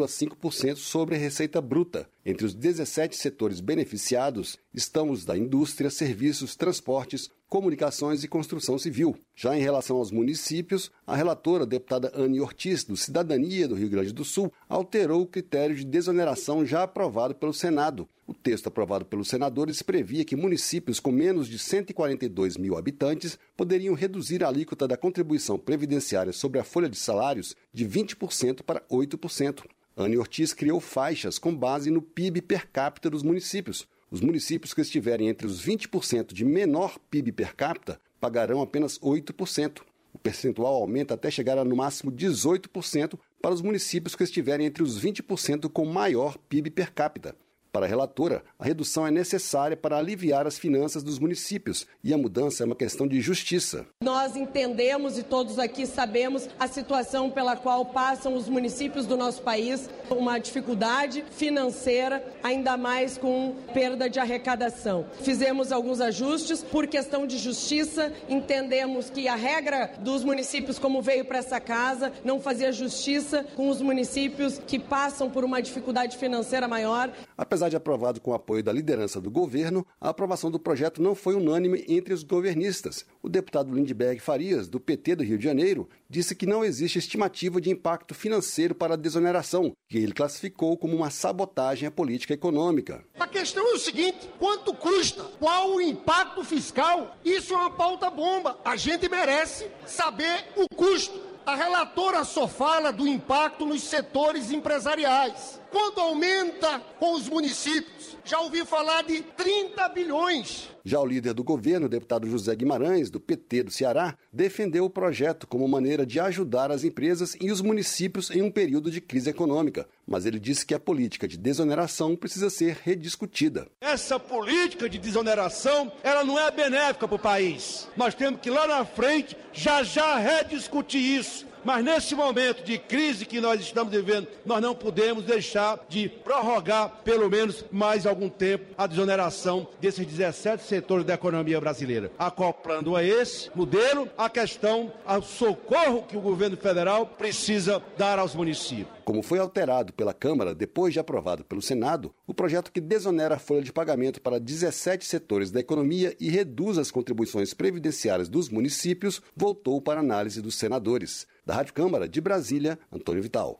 4,5% sobre a receita bruta. Entre os 17 setores beneficiados estão os da indústria, serviços, transportes, comunicações e construção civil. Já em relação aos municípios, a relatora, a deputada Anne Ortiz, do Cidadania do Rio Grande do Sul, alterou o critério de desoneração já aprovado pelo Senado. O texto aprovado pelos senadores previa que municípios com menos de 142 mil habitantes poderiam reduzir a alíquota da contribuição previdenciária sobre a folha de salários de 20% para 8%. Anne Ortiz criou faixas com base no PIB per capita dos municípios. Os municípios que estiverem entre os 20% de menor PIB per capita pagarão apenas 8%. O percentual aumenta até chegar a no máximo 18% para os municípios que estiverem entre os 20% com maior PIB per capita. Para a relatora, a redução é necessária para aliviar as finanças dos municípios e a mudança é uma questão de justiça. Nós entendemos e todos aqui sabemos a situação pela qual passam os municípios do nosso país, uma dificuldade financeira, ainda mais com perda de arrecadação. Fizemos alguns ajustes por questão de justiça, entendemos que a regra dos municípios, como veio para essa casa, não fazia justiça com os municípios que passam por uma dificuldade financeira maior. Apesar de aprovado com o apoio da liderança do governo, a aprovação do projeto não foi unânime entre os governistas. O deputado Lindbergh Farias, do PT do Rio de Janeiro, disse que não existe estimativa de impacto financeiro para a desoneração, que ele classificou como uma sabotagem à política econômica. A questão é o seguinte: quanto custa? Qual o impacto fiscal? Isso é uma pauta bomba. A gente merece saber o custo. A relatora só fala do impacto nos setores empresariais. Quando aumenta com os municípios, já ouvi falar de 30 bilhões. Já o líder do governo, o deputado José Guimarães, do PT do Ceará, defendeu o projeto como maneira de ajudar as empresas e os municípios em um período de crise econômica. Mas ele disse que a política de desoneração precisa ser rediscutida. Essa política de desoneração, ela não é benéfica para o país. Nós temos que lá na frente já rediscutir isso. Mas nesse momento de crise que nós estamos vivendo, nós não podemos deixar de prorrogar pelo menos mais algum tempo a desoneração desses 17 setores da economia brasileira, acoplando a esse modelo a questão, ao socorro que o governo federal precisa dar aos municípios. Como foi alterado pela Câmara depois de aprovado pelo Senado, o projeto que desonera a folha de pagamento para 17 setores da economia e reduz as contribuições previdenciárias dos municípios voltou para análise dos senadores. Da Rádio Câmara de Brasília, Antônio Vital.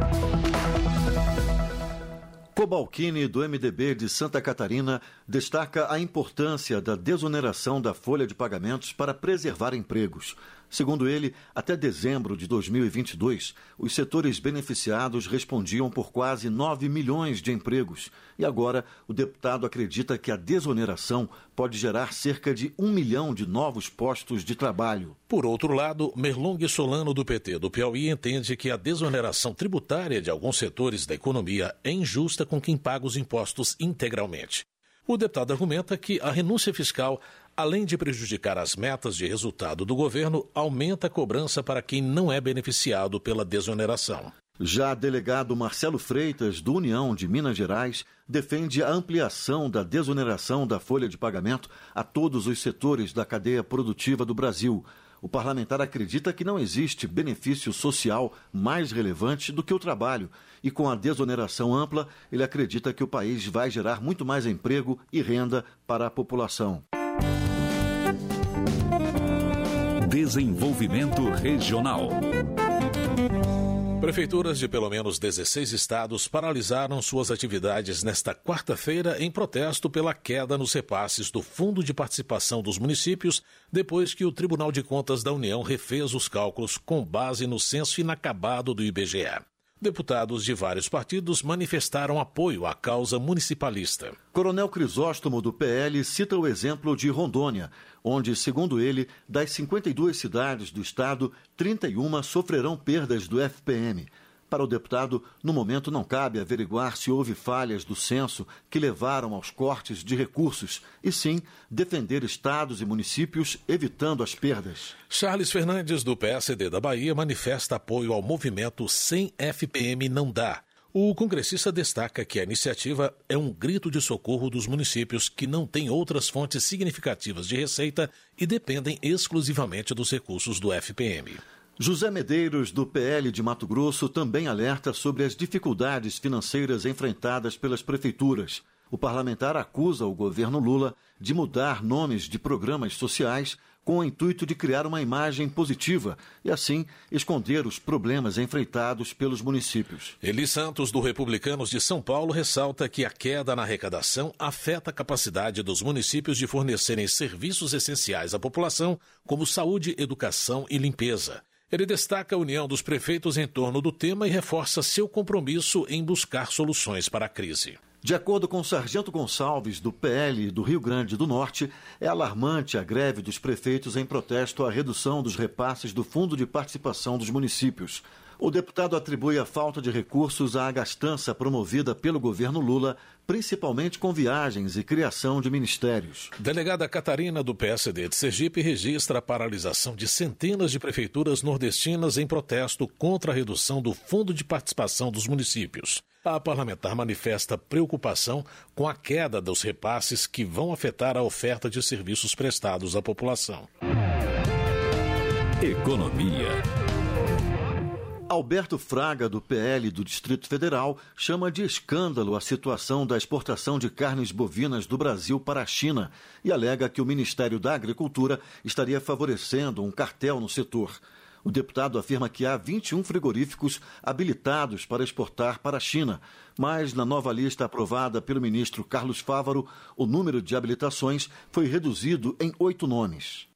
Cobalcini, do MDB de Santa Catarina, destaca a importância da desoneração da folha de pagamentos para preservar empregos. Segundo ele, até dezembro de 2022, os setores beneficiados respondiam por quase 9 milhões de empregos. E agora, o deputado acredita que a desoneração pode gerar cerca de 1 milhão de novos postos de trabalho. Por outro lado, Merlong Solano, do PT do Piauí, entende que a desoneração tributária de alguns setores da economia é injusta com quem paga os impostos integralmente. O deputado argumenta que a renúncia fiscal, além de prejudicar as metas de resultado do governo, aumenta a cobrança para quem não é beneficiado pela desoneração. Já delegado Marcelo Freitas, do União de Minas Gerais, defende a ampliação da desoneração da folha de pagamento a todos os setores da cadeia produtiva do Brasil. O parlamentar acredita que não existe benefício social mais relevante do que o trabalho e, com a desoneração ampla, ele acredita que o país vai gerar muito mais emprego e renda para a população. Desenvolvimento Regional. Prefeituras de pelo menos 16 estados paralisaram suas atividades nesta quarta-feira em protesto pela queda nos repasses do Fundo de Participação dos Municípios, depois que o Tribunal de Contas da União refez os cálculos com base no censo inacabado do IBGE. Deputados de vários partidos manifestaram apoio à causa municipalista. Coronel Crisóstomo, do PL, cita o exemplo de Rondônia, onde, segundo ele, das 52 cidades do estado, 31 sofrerão perdas do FPM. Para o deputado, no momento não cabe averiguar se houve falhas do censo que levaram aos cortes de recursos, e sim defender estados e municípios evitando as perdas. Charles Fernandes, do PSD da Bahia, manifesta apoio ao movimento Sem FPM Não Dá. O congressista destaca que a iniciativa é um grito de socorro dos municípios que não têm outras fontes significativas de receita e dependem exclusivamente dos recursos do FPM. José Medeiros, do PL de Mato Grosso, também alerta sobre as dificuldades financeiras enfrentadas pelas prefeituras. O parlamentar acusa o governo Lula de mudar nomes de programas sociais com o intuito de criar uma imagem positiva e, assim, esconder os problemas enfrentados pelos municípios. Eli Santos, do Republicanos de São Paulo, ressalta que a queda na arrecadação afeta a capacidade dos municípios de fornecerem serviços essenciais à população, como saúde, educação e limpeza. Ele destaca a união dos prefeitos em torno do tema e reforça seu compromisso em buscar soluções para a crise. De acordo com o Sargento Gonçalves, do PL do Rio Grande do Norte, é alarmante a greve dos prefeitos em protesto à redução dos repasses do Fundo de Participação dos Municípios. O deputado atribui a falta de recursos à gastança promovida pelo governo Lula, principalmente com viagens e criação de ministérios. Delegada Catarina, do PSD de Sergipe, registra a paralisação de centenas de prefeituras nordestinas em protesto contra a redução do Fundo de Participação dos municípios. A parlamentar manifesta preocupação com a queda dos repasses que vão afetar a oferta de serviços prestados à população. Economia. Alberto Fraga, do PL do Distrito Federal, chama de escândalo a situação da exportação de carnes bovinas do Brasil para a China e alega que o Ministério da Agricultura estaria favorecendo um cartel no setor. O deputado afirma que há 21 frigoríficos habilitados para exportar para a China, mas na nova lista aprovada pelo ministro Carlos Fávaro, o número de habilitações foi reduzido em 8 nomes.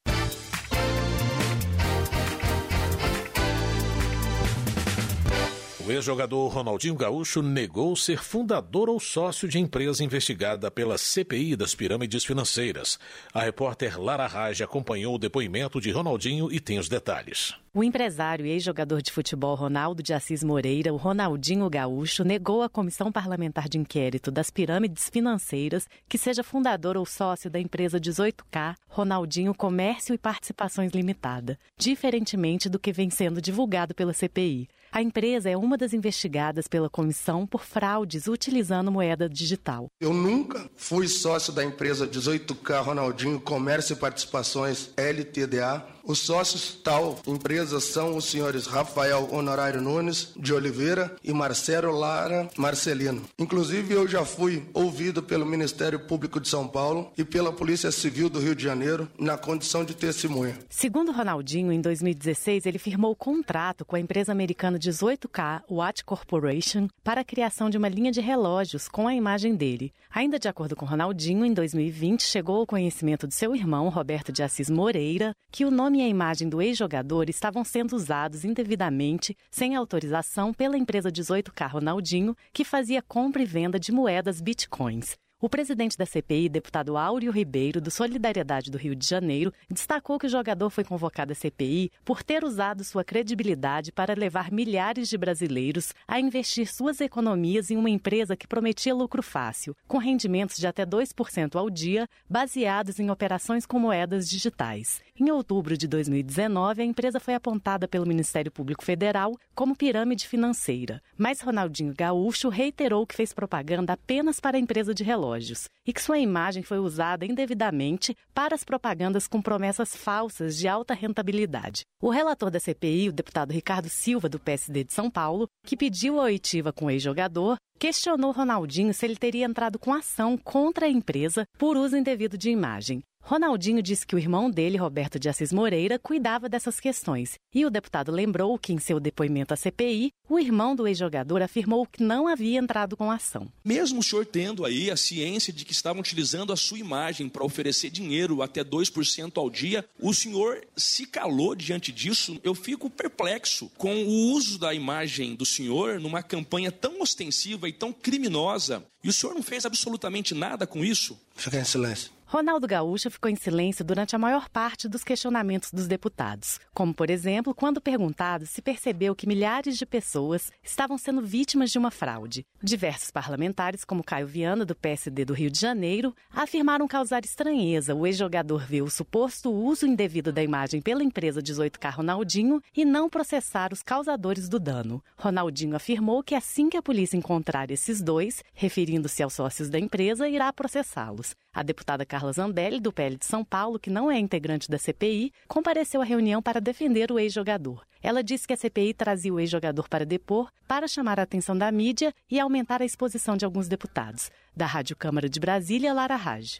O ex-jogador Ronaldinho Gaúcho negou ser fundador ou sócio de empresa investigada pela CPI das pirâmides financeiras. A repórter Lara Raj acompanhou o depoimento de Ronaldinho e tem os detalhes. O empresário e ex-jogador de futebol Ronaldo de Assis Moreira, o Ronaldinho Gaúcho, negou à Comissão Parlamentar de Inquérito das Pirâmides Financeiras que seja fundador ou sócio da empresa 18K, Ronaldinho Comércio e Participações Limitada, diferentemente do que vem sendo divulgado pela CPI. A empresa é uma das investigadas pela comissão por fraudes utilizando moeda digital. Eu nunca fui sócio da empresa 18K Ronaldinho Comércio e Participações LTDA. Os sócios tal empresa são os senhores Rafael Honorário Nunes de Oliveira e Marcelo Lara Marcelino. Inclusive, eu já fui ouvido pelo Ministério Público de São Paulo e pela Polícia Civil do Rio de Janeiro na condição de testemunha. Segundo Ronaldinho, em 2016, ele firmou contrato com a empresa americana 18K Watch Corporation para a criação de uma linha de relógios com a imagem dele. Ainda de acordo com Ronaldinho, em 2020, chegou ao conhecimento de seu irmão, Roberto de Assis Moreira, que o nome e a imagem do ex-jogador estavam sendo usados indevidamente, sem autorização, pela empresa 18K Ronaldinho, que fazia compra e venda de moedas bitcoins. O presidente da CPI, deputado Áureo Ribeiro, do Solidariedade do Rio de Janeiro, destacou que o jogador foi convocado à CPI por ter usado sua credibilidade para levar milhares de brasileiros a investir suas economias em uma empresa que prometia lucro fácil, com rendimentos de até 2% ao dia, baseados em operações com moedas digitais. Em outubro de 2019, a empresa foi apontada pelo Ministério Público Federal como pirâmide financeira, mas Ronaldinho Gaúcho reiterou que fez propaganda apenas para a empresa de relógios e que sua imagem foi usada indevidamente para as propagandas com promessas falsas de alta rentabilidade. O relator da CPI, o deputado Ricardo Silva, do PSD de São Paulo, que pediu a oitiva com o ex-jogador, questionou Ronaldinho se ele teria entrado com ação contra a empresa por uso indevido de imagem. Ronaldinho disse que o irmão dele, Roberto de Assis Moreira, cuidava dessas questões. E o deputado lembrou que, em seu depoimento à CPI, o irmão do ex-jogador afirmou que não havia entrado com ação. Mesmo o senhor tendo aí a ciência de que estavam utilizando a sua imagem para oferecer dinheiro até 2% ao dia, o senhor se calou diante disso? Eu fico perplexo com o uso da imagem do senhor numa campanha tão ostensiva e tão criminosa. E o senhor não fez absolutamente nada com isso? Fica em silêncio. Ronaldo Gaúcho ficou em silêncio durante a maior parte dos questionamentos dos deputados, como, por exemplo, quando perguntado se percebeu que milhares de pessoas estavam sendo vítimas de uma fraude. Diversos parlamentares, como Caio Viana, do PSD do Rio de Janeiro, afirmaram causar estranheza o ex-jogador ver o suposto uso indevido da imagem pela empresa 18K Ronaldinho e não processar os causadores do dano. Ronaldinho afirmou que assim que a polícia encontrar esses dois, referindo-se aos sócios da empresa, irá processá-los. A deputada Carla Zambelli, do PL de São Paulo, que não é integrante da CPI, compareceu à reunião para defender o ex-jogador. Ela disse que a CPI trazia o ex-jogador para depor, para chamar a atenção da mídia e aumentar a exposição de alguns deputados. Da Rádio Câmara de Brasília, Lara Raj.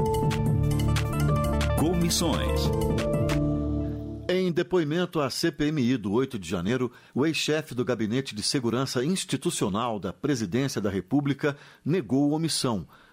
Comissões. Em depoimento à CPMI do 8 de janeiro, o ex-chefe do Gabinete de Segurança Institucional da Presidência da República negou omissão.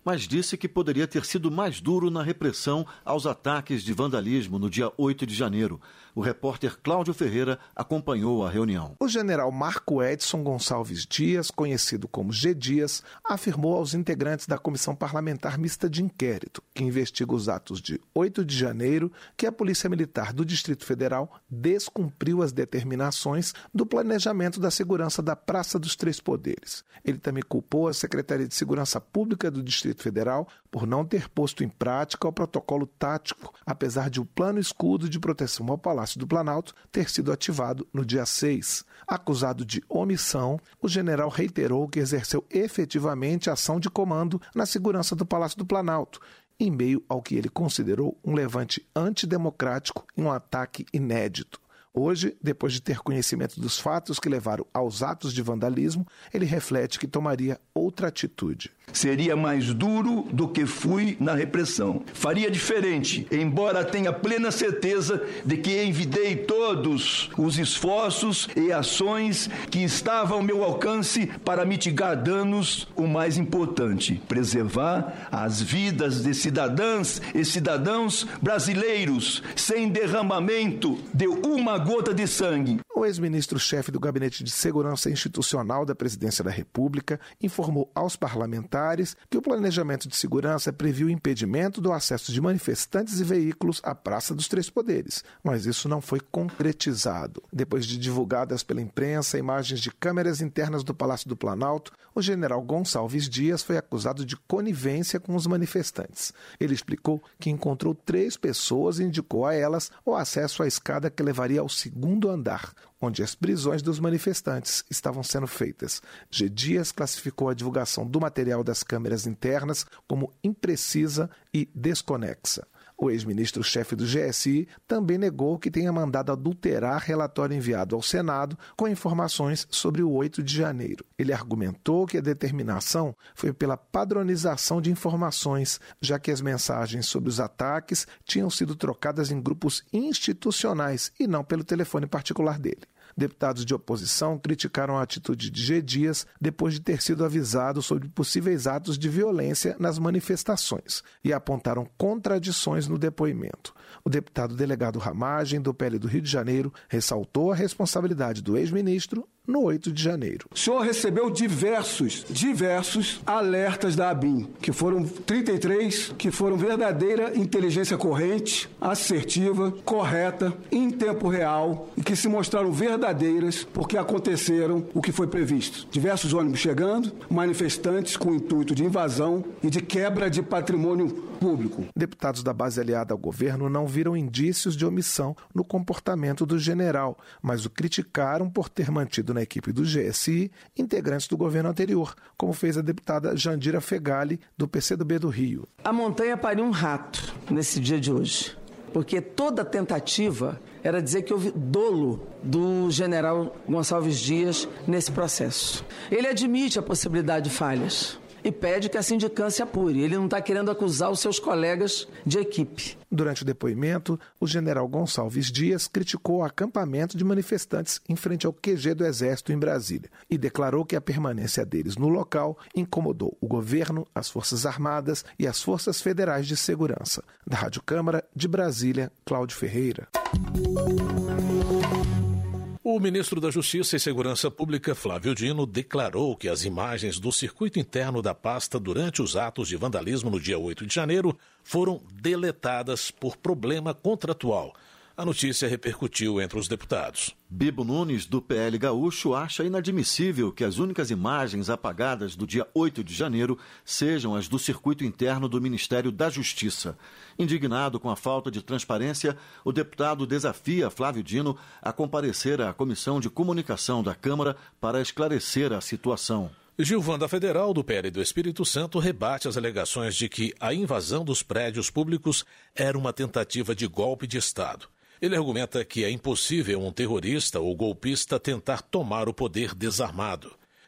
mas disse que poderia ter sido mais duro na repressão aos ataques de vandalismo no dia 8 de janeiro. O repórter Cláudio Ferreira acompanhou a reunião. O general Marco Edson Gonçalves Dias, conhecido como G. Dias, afirmou aos integrantes da Comissão Parlamentar Mista de Inquérito, que investiga os atos de 8 de janeiro, que a Polícia Militar do Distrito Federal descumpriu as determinações do planejamento da segurança da Praça dos Três Poderes. Ele também culpou a Secretaria de Segurança Pública do Distrito Federal por não ter posto em prática o protocolo tático, apesar de o plano escudo de proteção ao Palácio do Planalto ter sido ativado no dia 6. Acusado de omissão, o general reiterou que exerceu efetivamente ação de comando na segurança do Palácio do Planalto, em meio ao que ele considerou um levante antidemocrático e um ataque inédito. Hoje, depois de ter conhecimento dos fatos que levaram aos atos de vandalismo, ele reflete que tomaria outra atitude. Seria mais duro do que fui na repressão. Faria diferente, embora tenha plena certeza de que envidei todos os esforços e ações que estavam ao meu alcance para mitigar danos. O mais importante, preservar as vidas de cidadãs e cidadãos brasileiros sem derramamento de uma gota de sangue. O ex-ministro-chefe do Gabinete de Segurança Institucional da Presidência da República informou aos parlamentares que o planejamento de segurança previu o impedimento do acesso de manifestantes e veículos à Praça dos Três Poderes, mas isso não foi concretizado. Depois de divulgadas pela imprensa imagens de câmeras internas do Palácio do Planalto, o general Gonçalves Dias foi acusado de conivência com os manifestantes. Ele explicou que encontrou 3 pessoas e indicou a elas o acesso à escada que levaria ao segundo andar, onde as prisões dos manifestantes estavam sendo feitas. G. Dias classificou a divulgação do material das câmeras internas como imprecisa e desconexa. O ex-ministro-chefe do GSI também negou que tenha mandado adulterar relatório enviado ao Senado com informações sobre o 8 de janeiro. Ele argumentou que a determinação foi pela padronização de informações, já que as mensagens sobre os ataques tinham sido trocadas em grupos institucionais e não pelo telefone particular dele. Deputados de oposição criticaram a atitude de G. Dias depois de ter sido avisado sobre possíveis atos de violência nas manifestações e apontaram contradições no depoimento. O deputado delegado Ramagem, do PL do Rio de Janeiro, ressaltou a responsabilidade do ex-ministro no 8 de janeiro. O senhor recebeu diversos alertas da ABIN, que foram 33, que foram verdadeira inteligência corrente, assertiva, correta, em tempo real e que se mostraram verdadeiras porque aconteceram o que foi previsto. Diversos ônibus chegando, manifestantes com o intuito de invasão e de quebra de patrimônio público. Deputados da base aliada ao governo não viram indícios de omissão no comportamento do general, mas o criticaram por ter mantido na equipe do GSI integrantes do governo anterior, como fez a deputada Jandira Fegali, do PCdoB do Rio. A montanha pariu um rato nesse dia de hoje, porque toda tentativa era dizer que houve dolo do general Gonçalves Dias nesse processo. Ele admite a possibilidade de falhas e pede que a sindicância apure. Ele não está querendo acusar os seus colegas de equipe. Durante o depoimento, o general Gonçalves Dias criticou o acampamento de manifestantes em frente ao QG do Exército em Brasília e declarou que a permanência deles no local incomodou o governo, as Forças Armadas e as Forças Federais de Segurança. Da Rádio Câmara, de Brasília, Cláudio Ferreira. O ministro da Justiça e Segurança Pública, Flávio Dino, declarou que as imagens do circuito interno da pasta durante os atos de vandalismo no dia 8 de janeiro foram deletadas por problema contratual. A notícia repercutiu entre os deputados. Bibo Nunes, do PL Gaúcho, acha inadmissível que as únicas imagens apagadas do dia 8 de janeiro sejam as do circuito interno do Ministério da Justiça. Indignado com a falta de transparência, o deputado desafia Flávio Dino a comparecer à Comissão de Comunicação da Câmara para esclarecer a situação. Gilvan Federal, do PL do Espírito Santo, rebate as alegações de que a invasão dos prédios públicos era uma tentativa de golpe de Estado. Ele argumenta que é impossível um terrorista ou golpista tentar tomar o poder desarmado.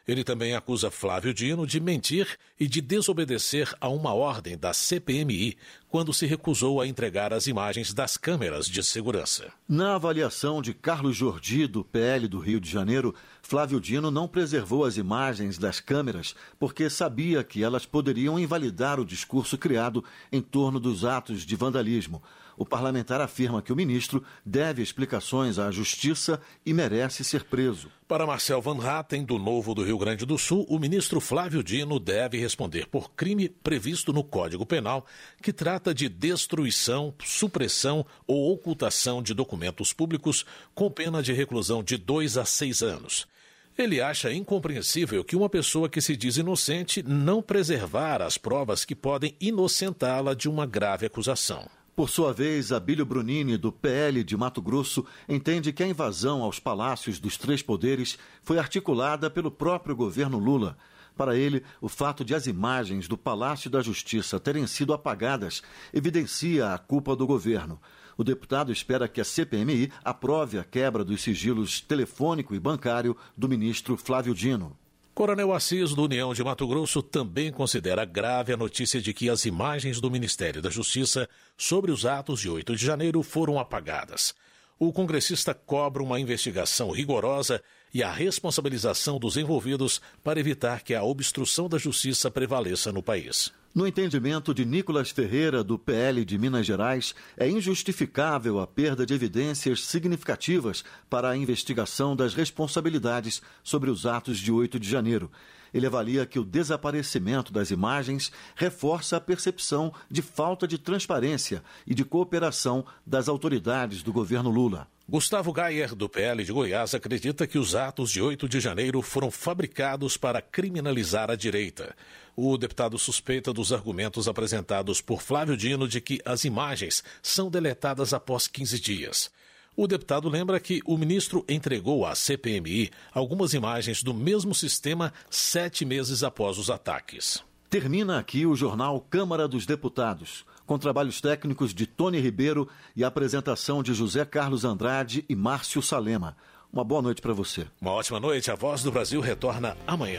Ele também acusa Flávio Dino de mentir e de desobedecer a uma ordem da CPMI quando se recusou a entregar as imagens das câmeras de segurança. Na avaliação de Carlos Jordi, do PL do Rio de Janeiro, Flávio Dino não preservou as imagens das câmeras porque sabia que elas poderiam invalidar o discurso criado em torno dos atos de vandalismo. O parlamentar afirma que o ministro deve explicações à Justiça e merece ser preso. Para Marcel Van Hatten, do Novo do Rio Grande do Sul, o ministro Flávio Dino deve responder por crime previsto no Código Penal, que trata de destruição, supressão ou ocultação de documentos públicos com pena de reclusão de 2 a 6 anos. Ele acha incompreensível que uma pessoa que se diz inocente não preservar as provas que podem inocentá-la de uma grave acusação. Por sua vez, Abílio Brunini, do PL de Mato Grosso, entende que a invasão aos palácios dos 3 poderes foi articulada pelo próprio governo Lula. Para ele, o fato de as imagens do Palácio da Justiça terem sido apagadas evidencia a culpa do governo. O deputado espera que a CPMI aprove a quebra dos sigilos telefônico e bancário do ministro Flávio Dino. Coronel Assis, do União de Mato Grosso, também considera grave a notícia de que as imagens do Ministério da Justiça sobre os atos de 8 de janeiro foram apagadas. O congressista cobra uma investigação rigorosa e a responsabilização dos envolvidos para evitar que a obstrução da justiça prevaleça no país. No entendimento de Nicolas Ferreira, do PL de Minas Gerais, é injustificável a perda de evidências significativas para a investigação das responsabilidades sobre os atos de 8 de janeiro. Ele avalia que o desaparecimento das imagens reforça a percepção de falta de transparência e de cooperação das autoridades do governo Lula. Gustavo Gayer, do PL de Goiás, acredita que os atos de 8 de janeiro foram fabricados para criminalizar a direita. O deputado suspeita dos argumentos apresentados por Flávio Dino de que as imagens são deletadas após 15 dias. O deputado lembra que o ministro entregou à CPMI algumas imagens do mesmo sistema 7 meses após os ataques. Termina aqui o jornal Câmara dos Deputados, com trabalhos técnicos de Tony Ribeiro e a apresentação de José Carlos Andrade e Márcio Salema. Uma boa noite para você. Uma ótima noite. A Voz do Brasil retorna amanhã.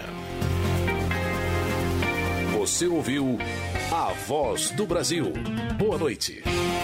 Você ouviu A Voz do Brasil. Boa noite.